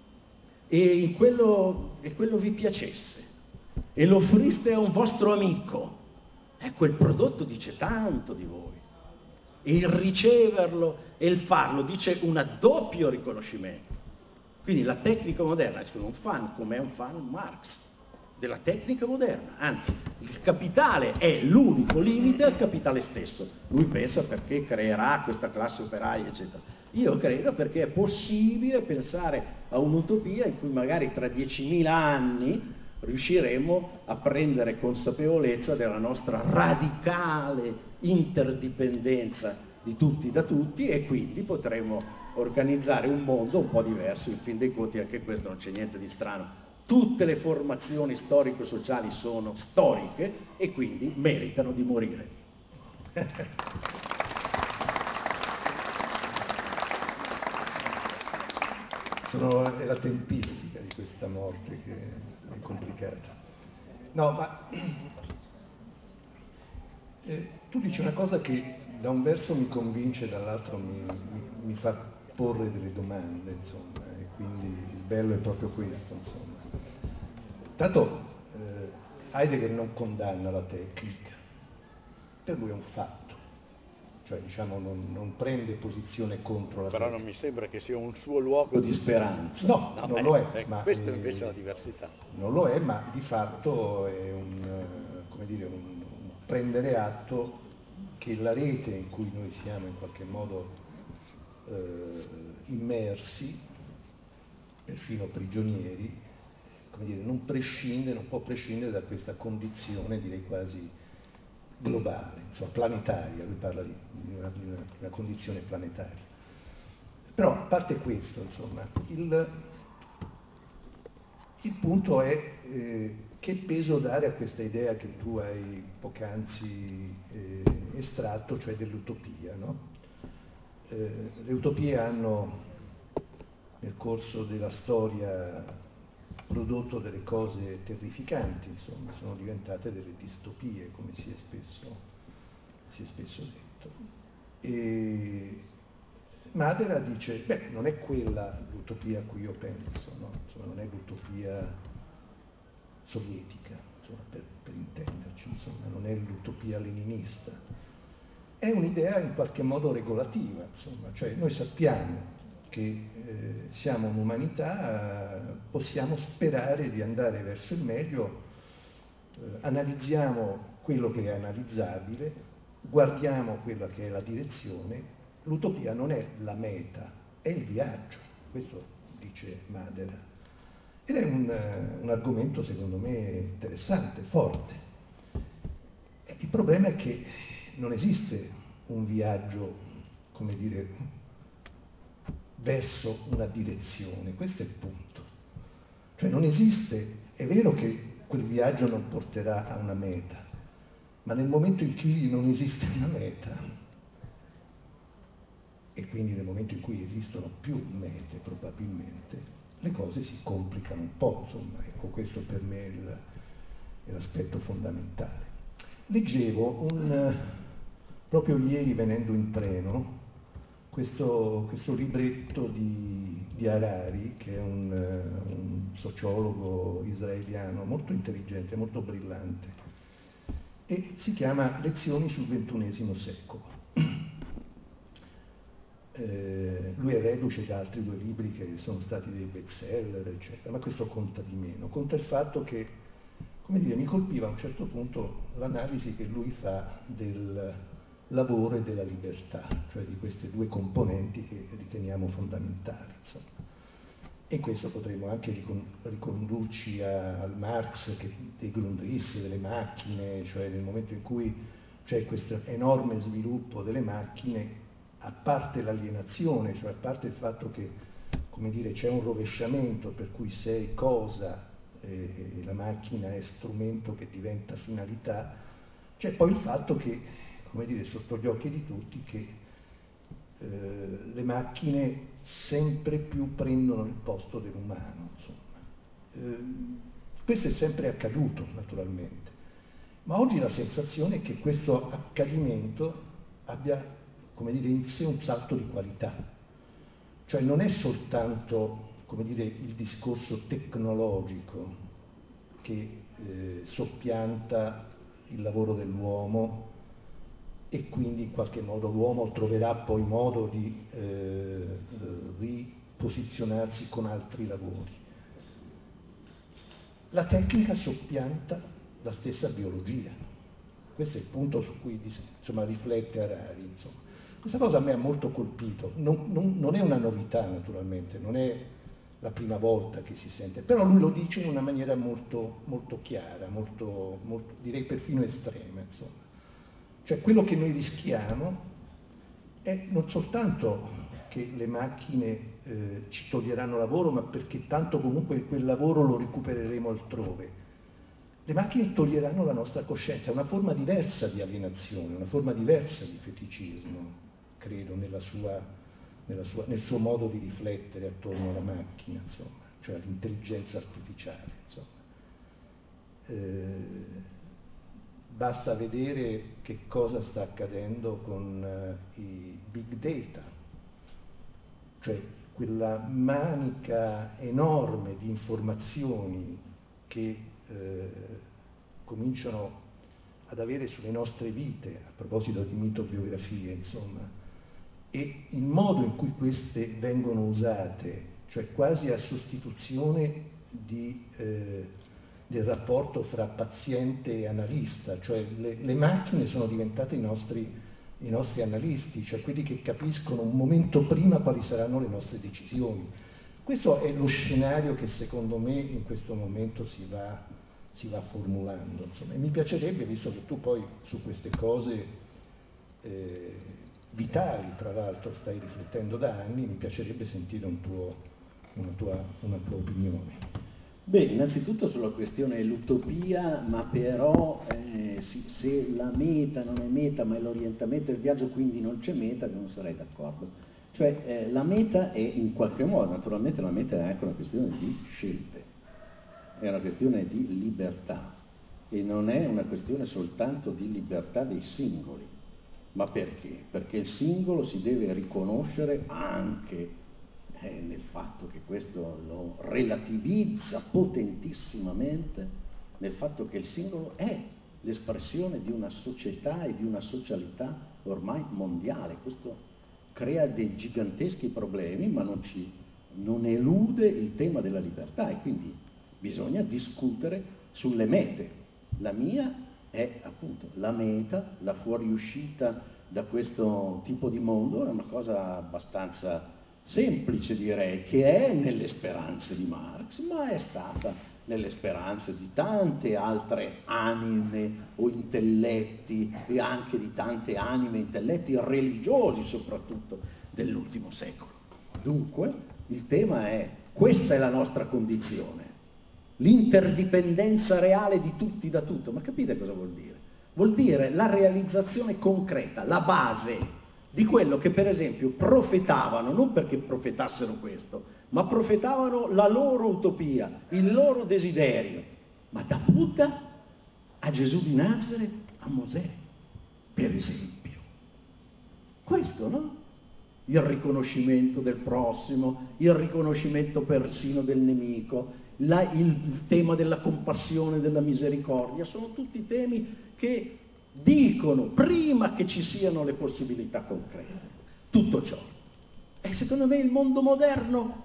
e quello vi piacesse e lo offriste a un vostro amico, quel prodotto dice tanto di voi, e il riceverlo e il farlo dice un doppio riconoscimento. Quindi la tecnica moderna, sono un fan, come è un fan Marx della tecnica moderna, anzi il capitale è l'unico limite al capitale stesso. Lui pensa perché creerà questa classe operaia eccetera. Io credo perché è possibile pensare a un'utopia in cui magari tra 10.000 anni riusciremo a prendere consapevolezza della nostra radicale interdipendenza di tutti da tutti, e quindi potremo organizzare un mondo un po' diverso. In fin dei conti anche questo non c'è niente di strano. Tutte le formazioni storico-sociali sono storiche e quindi meritano di morire. è la tempistica di questa morte che è complicata. No, ma tu dici una cosa che da un verso mi convince, dall'altro mi fa porre delle domande, insomma, e quindi il bello è proprio questo, insomma. Tanto Heidegger non condanna la tecnica, per lui è un fatto, cioè diciamo non prende posizione contro la Però tecnica. non mi sembra che sia un suo luogo di speranza. No, non lo è. Ma questa invece è la diversità. non lo è, ma di fatto è come dire, un prendere atto che la rete in cui noi siamo in qualche modo immersi, perfino prigionieri, come dire, non può prescindere da questa condizione, direi quasi globale, insomma planetaria, lui parla di una condizione planetaria. Però a parte questo, insomma, il punto è che peso dare a questa idea che tu hai poc'anzi estratto, cioè dell'utopia, no? Le utopie hanno nel corso della storia prodotto delle cose terrificanti, insomma, sono diventate delle distopie, come si è spesso detto. E Madera dice, beh, non è quella l'utopia a cui io penso, no? Insomma, non è l'utopia sovietica, insomma, per intenderci, insomma, non è l'utopia leninista. È un'idea in qualche modo regolativa, insomma, cioè noi sappiamo che siamo un'umanità, possiamo sperare di andare verso il meglio, analizziamo quello che è analizzabile, guardiamo quella che è la direzione. L'utopia non è la meta, è il viaggio, questo dice Madera. Ed è un argomento secondo me interessante, forte. E il problema è che non esiste un viaggio, come dire, verso una direzione, questo è il punto. Cioè non esiste, è vero che quel viaggio non porterà a una meta, ma nel momento in cui non esiste una meta, e quindi nel momento in cui esistono più mete probabilmente, le cose si complicano un po', insomma, ecco, questo per me è l'aspetto fondamentale. Leggevo proprio ieri venendo in treno questo libretto di Harari, che è un sociologo israeliano molto intelligente, molto brillante, e si chiama Lezioni sul XXI secolo. Lui è reduce da altri due libri che sono stati dei bestseller, eccetera, ma questo conta di meno. Conta il fatto che, come dire, mi colpiva a un certo punto l'analisi che lui fa del lavoro e della libertà, cioè di queste due componenti che riteniamo fondamentali, insomma. E in questo potremmo anche ricondurci al Marx dei Grundrisse, delle macchine, cioè nel momento in cui c'è questo enorme sviluppo delle macchine, a parte l'alienazione, cioè a parte il fatto che, come dire, c'è un rovesciamento per cui sei cosa e la macchina è strumento che diventa finalità, c'è poi il fatto che, come dire, sotto gli occhi di tutti, che le macchine sempre più prendono il posto dell'umano, insomma. Questo è sempre accaduto, naturalmente, ma oggi la sensazione è che questo accadimento abbia, come dire, in sé un salto di qualità. Cioè non è soltanto, come dire, il discorso tecnologico che soppianta il lavoro dell'uomo e quindi in qualche modo l'uomo troverà poi modo di riposizionarsi con altri lavori. La tecnica soppianta la stessa biologia. Questo è il punto su cui, insomma, riflette Harari, insomma. Questa cosa a me ha molto colpito, non è una novità naturalmente, non è la prima volta che si sente, però lui lo dice in una maniera molto, molto chiara, molto, direi perfino estrema, insomma. Cioè quello che noi rischiamo è non soltanto che le macchine ci toglieranno lavoro, ma perché tanto comunque quel lavoro lo recupereremo altrove. Le macchine toglieranno la nostra coscienza, è una forma diversa di alienazione, una forma diversa di feticismo, credo, nella sua nel suo modo di riflettere attorno alla macchina, insomma, cioè all'intelligenza artificiale, insomma. Basta vedere che cosa sta accadendo con i big data, cioè quella manica enorme di informazioni che cominciano ad avere sulle nostre vite, a proposito di mitobiografie, insomma, e il modo in cui queste vengono usate, cioè quasi a sostituzione del rapporto fra paziente e analista, cioè le macchine sono diventate i nostri analisti, cioè quelli che capiscono un momento prima quali saranno le nostre decisioni. Questo è lo scenario che secondo me in questo momento si va formulando, insomma. E mi piacerebbe, visto che tu poi su queste cose vitali, tra l'altro, stai riflettendo da anni, mi piacerebbe sentire una tua opinione. Beh, innanzitutto sulla questione dell'utopia, ma però se la meta non è meta ma è l'orientamento del viaggio, quindi non c'è meta, non sarei d'accordo. Cioè la meta è in qualche modo, naturalmente la meta è anche una questione di scelte, è una questione di libertà e non è una questione soltanto di libertà dei singoli. Ma perché? Perché il singolo si deve riconoscere anche nel fatto che questo lo relativizza potentissimamente, nel fatto che il singolo è l'espressione di una società e di una socialità ormai mondiale. Questo crea dei giganteschi problemi, ma non elude il tema della libertà e quindi bisogna discutere sulle mete. La mia è appunto la meta, la fuoriuscita da questo tipo di mondo, è una cosa abbastanza semplice, direi, che è nelle speranze di Marx, ma è stata nelle speranze di tante altre anime o intelletti e anche di tante anime e intelletti religiosi soprattutto dell'ultimo secolo. Dunque il tema è: questa è la nostra condizione, l'interdipendenza reale di tutti da tutto. Ma capite cosa vuol dire? Vuol dire la realizzazione concreta, la base di quello che per esempio profetavano, non perché profetassero questo, ma profetavano la loro utopia, il loro desiderio, ma da Buddha a Gesù di Nazareth a Mosè, per esempio. Questo, no? Il riconoscimento del prossimo, il riconoscimento persino del nemico, il tema della compassione, della misericordia, sono tutti temi che dicono prima che ci siano le possibilità concrete tutto ciò. E secondo me il mondo moderno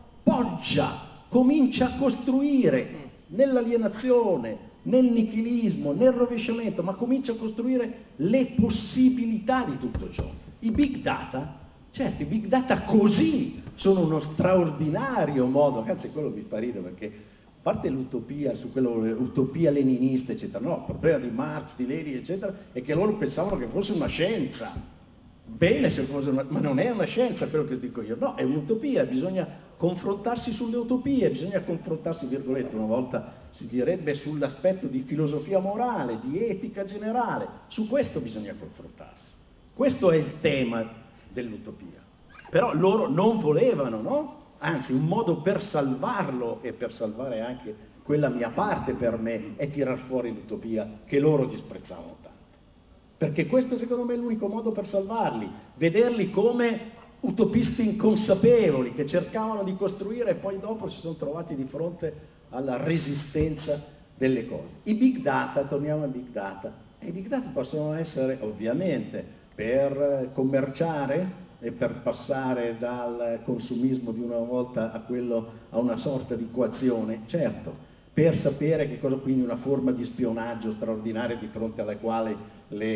comincia a costruire nell'alienazione, nel nichilismo, nel rovesciamento, ma comincia a costruire le possibilità di tutto ciò. I big data, certo, i big data così sono uno straordinario modo, anzi quello mi fa ridere perché a parte l'utopia, su quello utopia leninista, eccetera, no, il problema di Marx, di Lenin, eccetera, è che loro pensavano che fosse una scienza. Bene se fosse ma non è una scienza quello che dico io, no, è un'utopia, bisogna confrontarsi sulle utopie, bisogna confrontarsi, virgolette, una volta si direbbe sull'aspetto di filosofia morale, di etica generale, su questo bisogna confrontarsi. Questo è il tema dell'utopia. Però loro non volevano, no? Anzi, un modo per salvarlo e per salvare anche quella mia parte per me è tirar fuori l'utopia che loro disprezzavano tanto. Perché questo secondo me è l'unico modo per salvarli, vederli come utopisti inconsapevoli che cercavano di costruire e poi dopo si sono trovati di fronte alla resistenza delle cose. I big data, torniamo ai big data, e i big data possono essere ovviamente per commerciare e per passare dal consumismo di una volta a quello a una sorta di coazione, certo, per sapere che cosa, quindi una forma di spionaggio straordinaria di fronte alla quale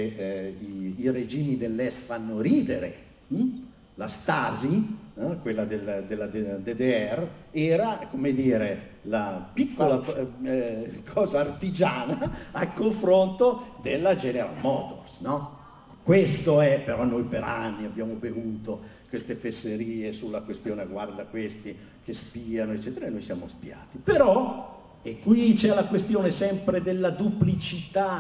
i regimi dell'Est fanno ridere. La Stasi, quella della DDR, era, come dire, la piccola cosa artigiana a confronto della General Motors, no? Questo è, però noi per anni abbiamo bevuto queste fesserie sulla questione guarda questi che spiano, eccetera, e noi siamo spiati. Però, e qui c'è la questione sempre della duplicità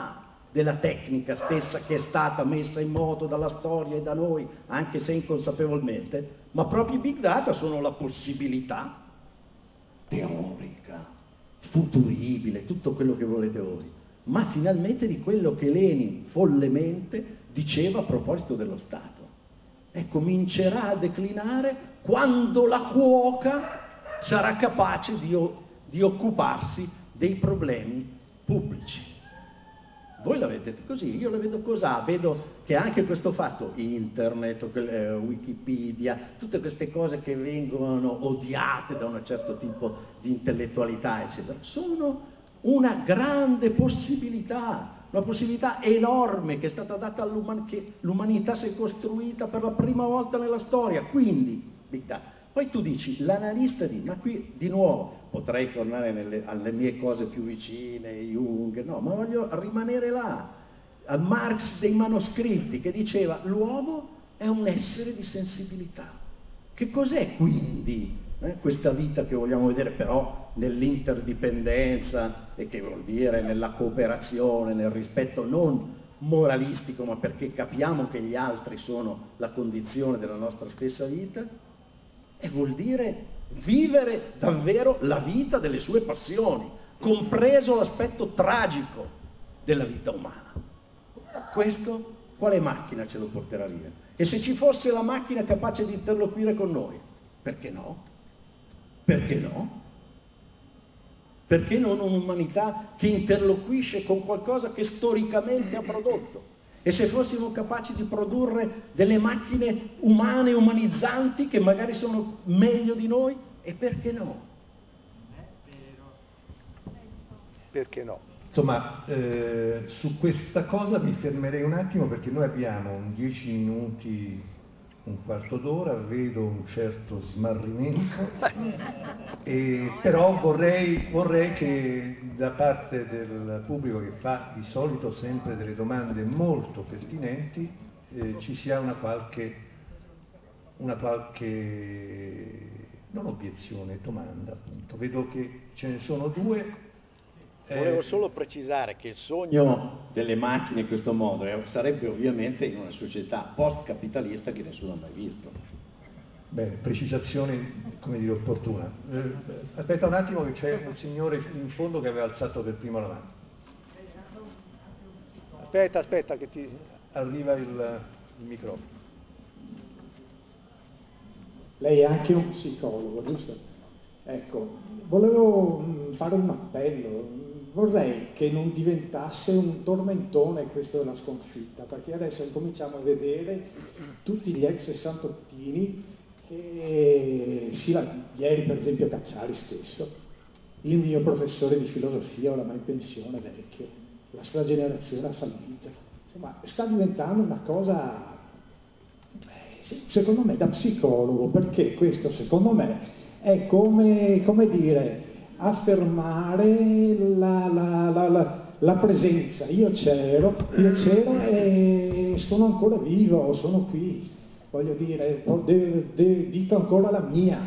della tecnica stessa che è stata messa in moto dalla storia e da noi, anche se inconsapevolmente, ma proprio i big data sono la possibilità teorica, futuribile, tutto quello che volete voi, ma finalmente di quello che Lenin follemente diceva a proposito dello Stato. E comincerà a declinare quando la cuoca sarà capace di occuparsi dei problemi pubblici. Voi la vedete così, io la vedo così, vedo che anche questo fatto, internet, Wikipedia, tutte queste cose che vengono odiate da un certo tipo di intellettualità, eccetera, sono una grande possibilità, una possibilità enorme che è stata data all'umanità, che l'umanità si è costruita per la prima volta nella storia, quindi Big Data. Poi tu dici, l'analista ma qui di nuovo potrei tornare alle mie cose più vicine, Jung, no, ma voglio rimanere là, al Marx dei manoscritti che diceva l'uomo è un essere di sensibilità. Che cos'è quindi questa vita che vogliamo vedere però nell'interdipendenza e che vuol dire nella cooperazione, nel rispetto non moralistico ma perché capiamo che gli altri sono la condizione della nostra stessa vita? E vuol dire vivere davvero la vita delle sue passioni, compreso l'aspetto tragico della vita umana. Questo, quale macchina ce lo porterà via? E se ci fosse la macchina capace di interloquire con noi, perché no? Perché no? Perché non un'umanità che interloquisce con qualcosa che storicamente ha prodotto? E se fossimo capaci di produrre delle macchine umane, umanizzanti, che magari sono meglio di noi, e perché no? Perché no? Insomma, su questa cosa mi fermerei un attimo perché noi abbiamo 10 minuti, un quarto d'ora, vedo un certo smarrimento, però vorrei che da parte del pubblico che fa di solito sempre delle domande molto pertinenti ci sia una qualche non obiezione, domanda appunto. Vedo che ce ne sono due. Volevo solo precisare che il sogno Delle macchine in questo modo sarebbe ovviamente in una società post-capitalista che nessuno ha mai visto. Bene, precisazione, come dire, opportuna. Aspetta un attimo che c'è un signore in fondo che aveva alzato per primo la mano. Aspetta che ti... Arriva il microfono. Lei è anche un psicologo, giusto? Ecco, volevo fare un appello. Vorrei che non diventasse un tormentone questo della sconfitta, perché adesso cominciamo a vedere tutti gli ex sessantottini che ieri per esempio Cacciari stesso, il mio professore di filosofia oramai in pensione vecchio, la sua generazione ha fallito. Insomma, sta diventando una cosa, secondo me, da psicologo, perché questo secondo me è come dire, affermare la presenza. Io c'ero e sono ancora vivo, sono qui, voglio dire, dico ancora la mia,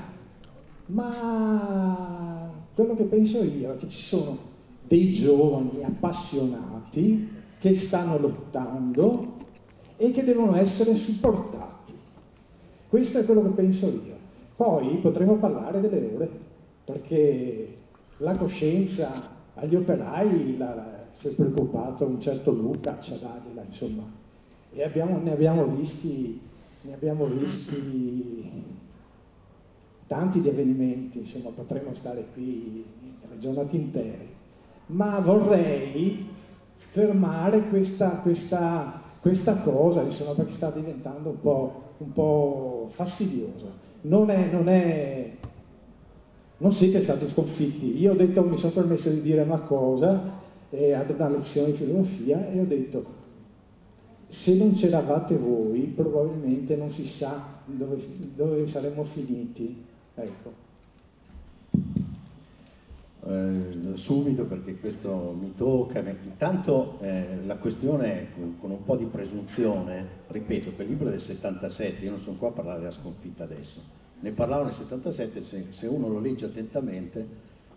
ma quello che penso io è che ci sono dei giovani appassionati che stanno lottando e che devono essere supportati. Questo è quello che penso io. Poi potremo parlare delle ore, perché la coscienza agli operai si è preoccupato un certo Luca Ciadaglia, insomma, e ne abbiamo visti tanti di avvenimenti, insomma, potremmo stare qui le giornate intere, ma vorrei fermare questa cosa, insomma, perché sta diventando un po' fastidiosa. Non siete stati sconfitti. Io ho detto, mi sono permesso di dire una cosa ad una lezione di filosofia e ho detto, se non c'eravate voi probabilmente non si sa dove saremmo finiti. Ecco. Subito, perché questo mi tocca. Intanto la questione è, con un po' di presunzione, ripeto, quel libro è del 77, io non sono qua a parlare della sconfitta adesso, ne parlavo nel 77, se uno lo legge attentamente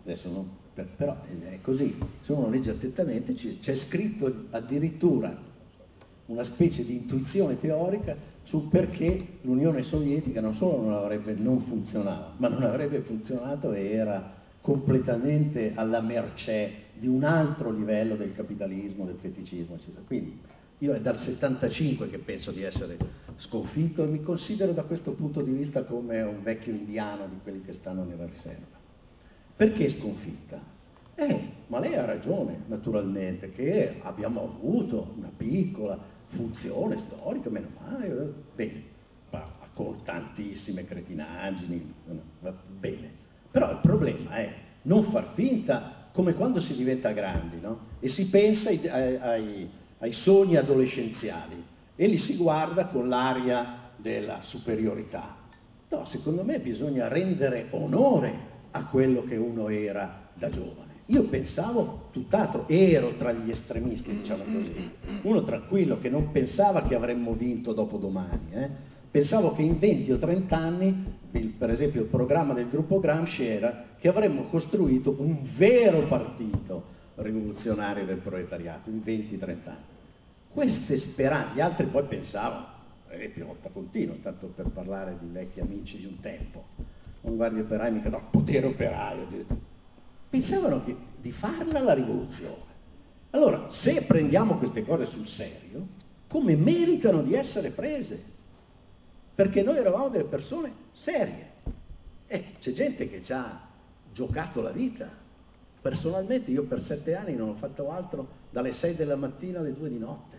adesso non, però è così, se uno legge attentamente c'è scritto addirittura una specie di intuizione teorica sul perché l'Unione Sovietica non solo non funzionava, ma non avrebbe funzionato e era completamente alla mercé di un altro livello del capitalismo, del feticismo, eccetera. Quindi io è dal 75 che penso di essere sconfitto e mi considero da questo punto di vista come un vecchio indiano di quelli che stanno nella riserva. Perché sconfitta? Ma lei ha ragione, naturalmente, che abbiamo avuto una piccola funzione storica, meno male, bene, con tantissime cretinaggini, bene. Però il problema è non far finta, come quando si diventa grandi, no? E si pensa ai sogni adolescenziali e li si guarda con l'aria della superiorità. No, secondo me bisogna rendere onore a quello che uno era da giovane. Io pensavo tutt'altro, ero tra gli estremisti, diciamo così, uno tranquillo che non pensava che avremmo vinto dopodomani. Pensavo che in 20 o 30 anni, per esempio il programma del gruppo Gramsci era che avremmo costruito un vero partito rivoluzionario del proletariato in 20-30 anni. Queste speranze, gli altri poi pensavano, Piotta continua, tanto per parlare di vecchi amici di un tempo, non guardi operai mica no, potere operaio, pensavano di farla la rivoluzione. Allora, se prendiamo queste cose sul serio, come meritano di essere prese? Perché noi eravamo delle persone serie. C'è gente che ci ha giocato la vita. Personalmente io per 7 anni non ho fatto altro dalle 6 della mattina alle 2 di notte.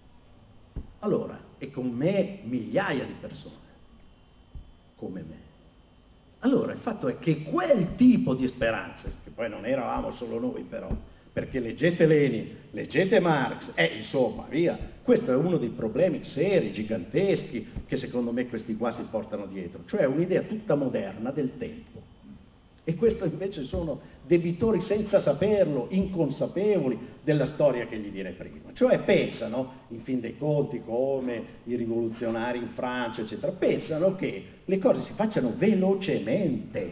Allora, e con me migliaia di persone, come me. Allora, il fatto è che quel tipo di speranze, che poi non eravamo solo noi però, perché leggete Lenin, leggete Marx, insomma, via, questo è uno dei problemi seri, giganteschi, che secondo me questi qua si portano dietro, cioè un'idea tutta moderna del tempo. E questo invece sono debitori senza saperlo, inconsapevoli della storia che gli viene prima. Cioè pensano, in fin dei conti, come i rivoluzionari in Francia, eccetera, pensano che le cose si facciano velocemente.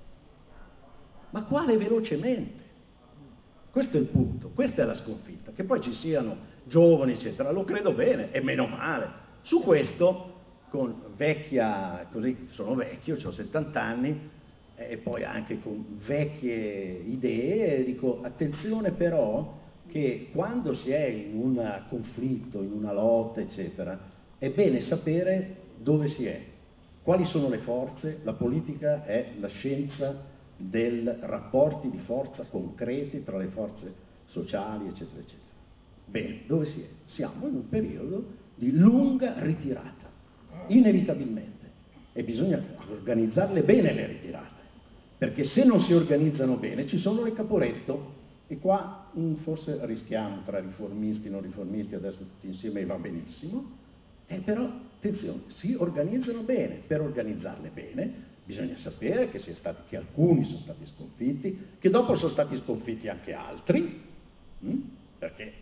Ma quale velocemente? Questo è il punto, questa è la sconfitta. Che poi ci siano giovani, eccetera, lo credo bene, e meno male. Su questo, con vecchia, così sono vecchio, ho 70 anni, e poi anche con vecchie idee, dico attenzione però che quando si è in un conflitto, in una lotta, eccetera, è bene sapere dove si è, quali sono le forze. La politica è la scienza dei rapporti di forza concreti tra le forze sociali, eccetera, eccetera. Bene, dove si è? Siamo in un periodo di lunga ritirata, inevitabilmente, e bisogna organizzarle bene le ritirate. Perché se non si organizzano bene ci sono le Caporetto e qua forse rischiamo tra riformisti e non riformisti, adesso tutti insieme va benissimo, però attenzione, si organizzano bene. Per organizzarle bene bisogna sapere che alcuni sono stati sconfitti, che dopo sono stati sconfitti anche altri, perché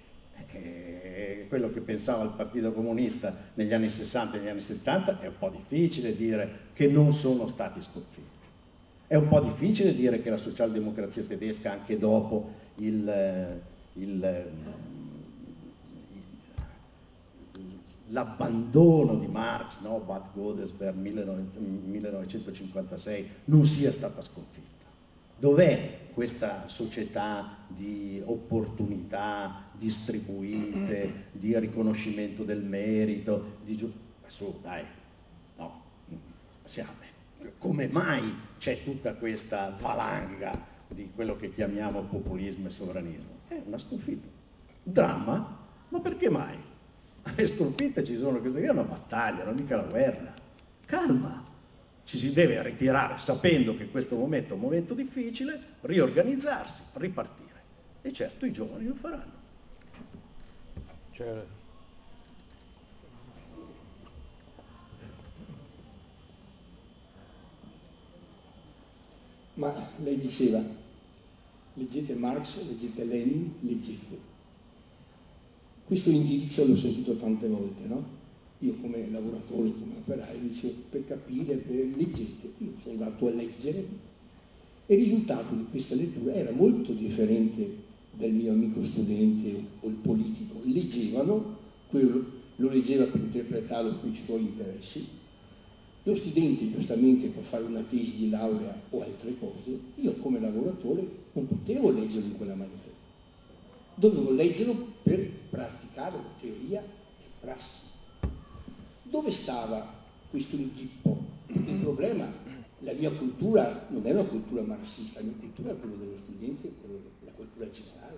quello che pensava il Partito Comunista negli anni 60 e negli anni 70 è un po' difficile dire che non sono stati sconfitti. È un po' difficile dire che la socialdemocrazia tedesca, anche dopo l'abbandono di Marx, no? Bad Godesberg 1956, non sia stata sconfitta. Dov'è questa società di opportunità distribuite, di riconoscimento del merito, su, dai, no, siamo. Come mai c'è tutta questa valanga di quello che chiamiamo populismo e sovranismo? È una sconfitta. Dramma? Ma perché mai? Le sconfitte ci sono, questa è una battaglia, non mica la guerra. Calma, ci si deve ritirare sapendo che questo momento è un momento difficile, riorganizzarsi, ripartire. E certo i giovani lo faranno. Ma lei diceva, leggete Marx, leggete Lenin, leggete. Questo indirizzo l'ho sentito tante volte, no? Io come lavoratore, come operaio, dicevo, per capire, leggete. Io sono andato a leggere E il risultato di questa lettura era molto differente dal mio amico studente o il politico. Leggevano, quello lo leggeva per interpretarlo per i suoi interessi. Lo studente, giustamente, per fare una tesi di laurea o altre cose, io come lavoratore non potevo leggerlo in quella maniera. Dovevo leggerlo per praticare la teoria e prassi. Dove stava questo inghippo? Il problema, la mia cultura non è una cultura marxista, la mia cultura è quella dello studente, la cultura generale.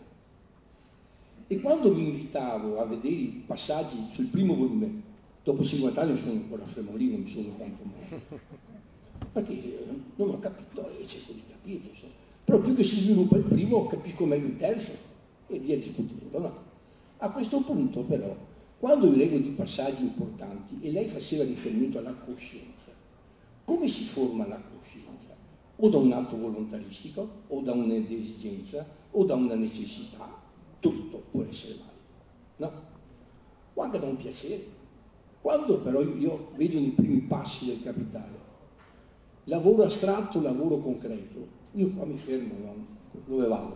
E quando mi invitavo a vedere i passaggi sul primo volume, dopo 50 anni sono ancora fermo lì, non mi sono tanto mosso, perché non ho capito e cerco di capire. Però più che si sviluppa il primo, capisco meglio il terzo e via discutendo. No? A questo punto però, quando io leggo di passaggi importanti e lei faceva riferimento alla coscienza, come si forma la coscienza? O da un atto volontaristico, o da un'esigenza, o da una necessità, tutto può essere valido, no? O anche da un piacere. Quando però io vedo i primi passi del Capitale, lavoro astratto, lavoro concreto, io qua mi fermo, no? Dove vado?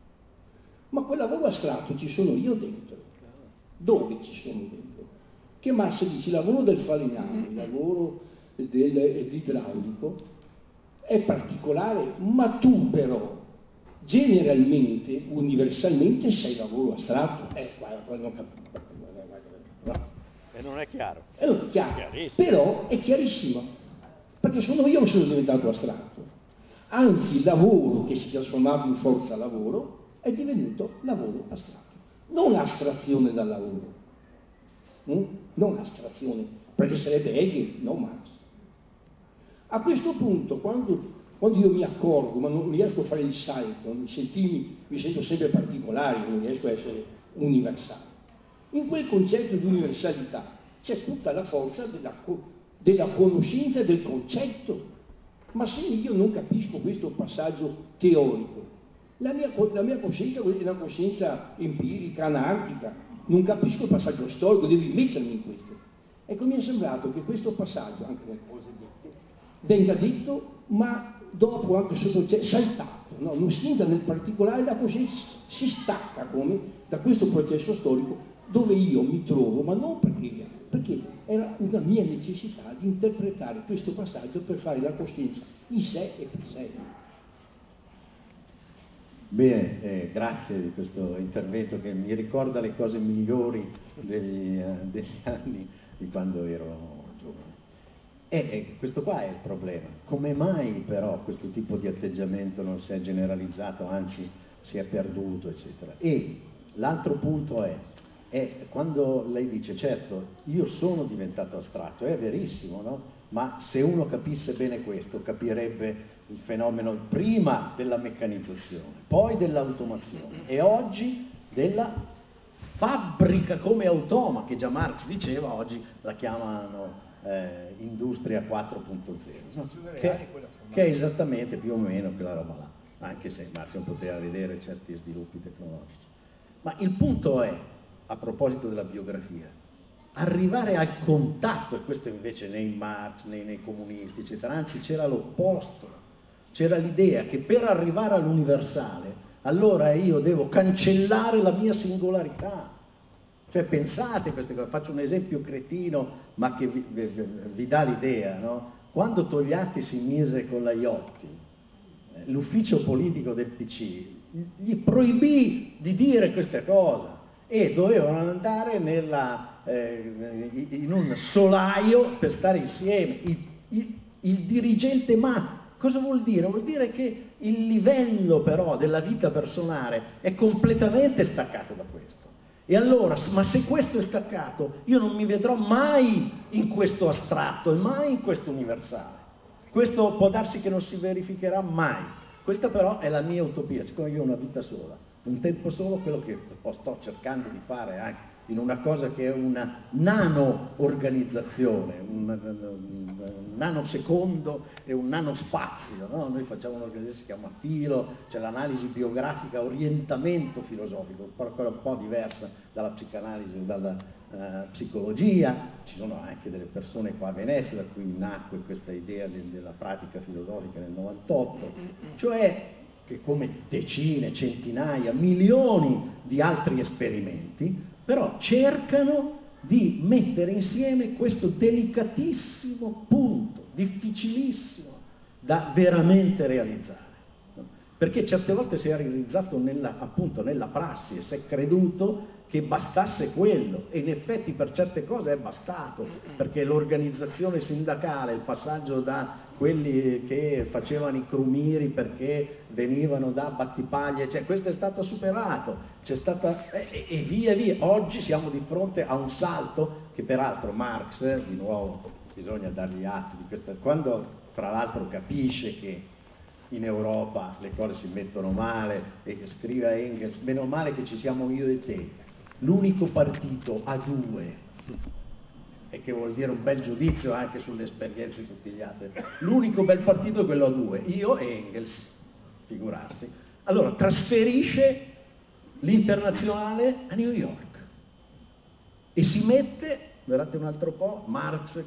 Ma quel lavoro astratto ci sono io dentro. Dove ci sono dentro? Che Marx dice, il lavoro del falegname, il lavoro dell'idraulico è particolare, ma tu però generalmente, universalmente sei lavoro astratto. Guarda, non capisco. E non è chiaro. Non è chiaro, però è chiarissimo, perché sono io che sono diventato astratto. Anche il lavoro che si è trasformato in forza lavoro è divenuto lavoro astratto. Non astrazione dal lavoro, non astrazione, perché sarebbe Hegel, non Marx. A questo punto, quando io mi accorgo, ma non riesco a fare il salto, mi sento sempre particolare, non riesco a essere universale. In quel concetto di universalità c'è tutta la forza della conoscenza e del concetto. Ma se io non capisco questo passaggio teorico, la mia coscienza è una coscienza empirica, anarchica, non capisco il passaggio storico, devo mettermi in questo. Ecco, mi è sembrato che questo passaggio, anche nelle cose dette, venga detto, ma dopo anche saltato, no? Non si entra nel particolare, la coscienza si stacca come da questo processo storico dove io mi trovo, ma non perché era una mia necessità di interpretare questo passaggio per fare la coscienza in sé e per sé. Bene, grazie di questo intervento che mi ricorda le cose migliori degli anni di quando ero giovane. E questo qua è il problema. Come mai però questo tipo di atteggiamento non si è generalizzato, anzi si è perduto, eccetera? E l'altro punto è quando lei dice, certo, io sono diventato astratto, è verissimo, no? Ma se uno capisse bene questo, capirebbe il fenomeno prima della meccanizzazione, poi dell'automazione e oggi della fabbrica come automa, che già Marx diceva, oggi la chiamano industria 4.0, no? che è esattamente più o meno quella roba là, anche se Marx non poteva vedere certi sviluppi tecnologici. Ma il punto è, a proposito della biografia, arrivare al contatto, e questo invece nei Marx, nei comunisti, eccetera, anzi c'era l'opposto, c'era l'idea che per arrivare all'universale, allora io devo cancellare la mia singolarità. Cioè pensate queste cose, faccio un esempio cretino, ma che vi dà l'idea, no? Quando Togliatti si mise con la Iotti, l'ufficio politico del PC gli proibì di dire queste cose e dovevano andare in un solaio per stare insieme. Il dirigente, ma cosa vuol dire? Vuol dire che il livello però della vita personale è completamente staccato da questo. E allora, ma se questo è staccato, io non mi vedrò mai in questo astratto e mai in questo universale. Questo può darsi che non si verificherà mai. Questa però è la mia utopia, siccome io ho una vita sola, un tempo solo, quello che sto cercando di fare anche in una cosa che è una nano-organizzazione, un nanosecondo e un nanospazio, no? Noi facciamo un'organizzazione che si chiama Filo, c'è l'analisi biografica, orientamento filosofico, quella un po' diversa dalla psicanalisi o dalla psicologia. Ci sono anche delle persone qua a Venezia da cui nacque questa idea della pratica filosofica nel 98, cioè che come decine, centinaia, milioni di altri esperimenti, però cercano di mettere insieme questo delicatissimo punto, difficilissimo da veramente realizzare, no? Perché certe volte si è realizzato appunto nella prassi e si è creduto che bastasse quello, e in effetti per certe cose è bastato, perché l'organizzazione sindacale, il passaggio da quelli che facevano i crumiri perché venivano da Battipaglia, cioè questo è stato superato, c'è stata e via via. Oggi siamo di fronte a un salto che peraltro Marx, di nuovo bisogna dargli atto di questa, quando tra l'altro capisce che in Europa le cose si mettono male e scrive a Engels: meno male che ci siamo io e te, l'unico partito a due, e che vuol dire un bel giudizio anche sulle esperienze di tutti gli altri. L'unico bel partito è quello a due, io e Engels, figurarsi. Allora trasferisce l'Internazionale a New York e si mette, guardate un altro po', Marx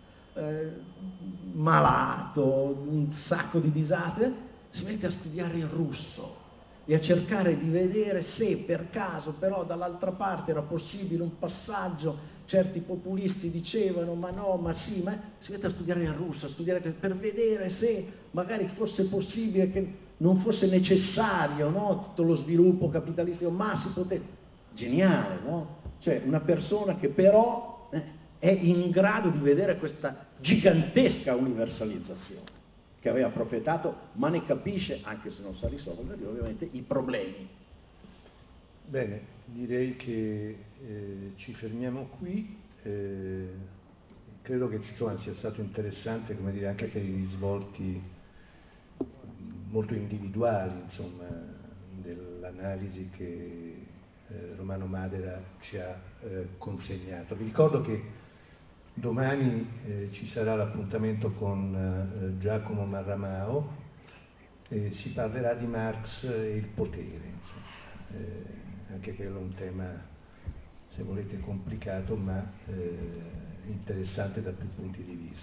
malato, un sacco di disastri, si mette a studiare il russo e a cercare di vedere se per caso però dall'altra parte era possibile un passaggio. Certi populisti dicevano ma no, ma sì, ma si mette a studiare il russo, a studiare per vedere se magari fosse possibile, che non fosse necessario, no? Tutto lo sviluppo capitalistico, ma si poteva. Geniale, no? Cioè una persona che però è in grado di vedere questa gigantesca universalizzazione che aveva profetato, ma ne capisce, anche se non sa risolverli, ovviamente, i problemi. Bene, direi che ci fermiamo qui. Credo che insomma, sia stato interessante, come dire, anche per i risvolti molto individuali, insomma, dell'analisi che Romano Madera ci ha consegnato. Vi ricordo che domani ci sarà l'appuntamento con Giacomo Marramao e si parlerà di Marx e il potere, insomma. Anche quello è un tema, se volete, complicato, ma interessante da più punti di vista.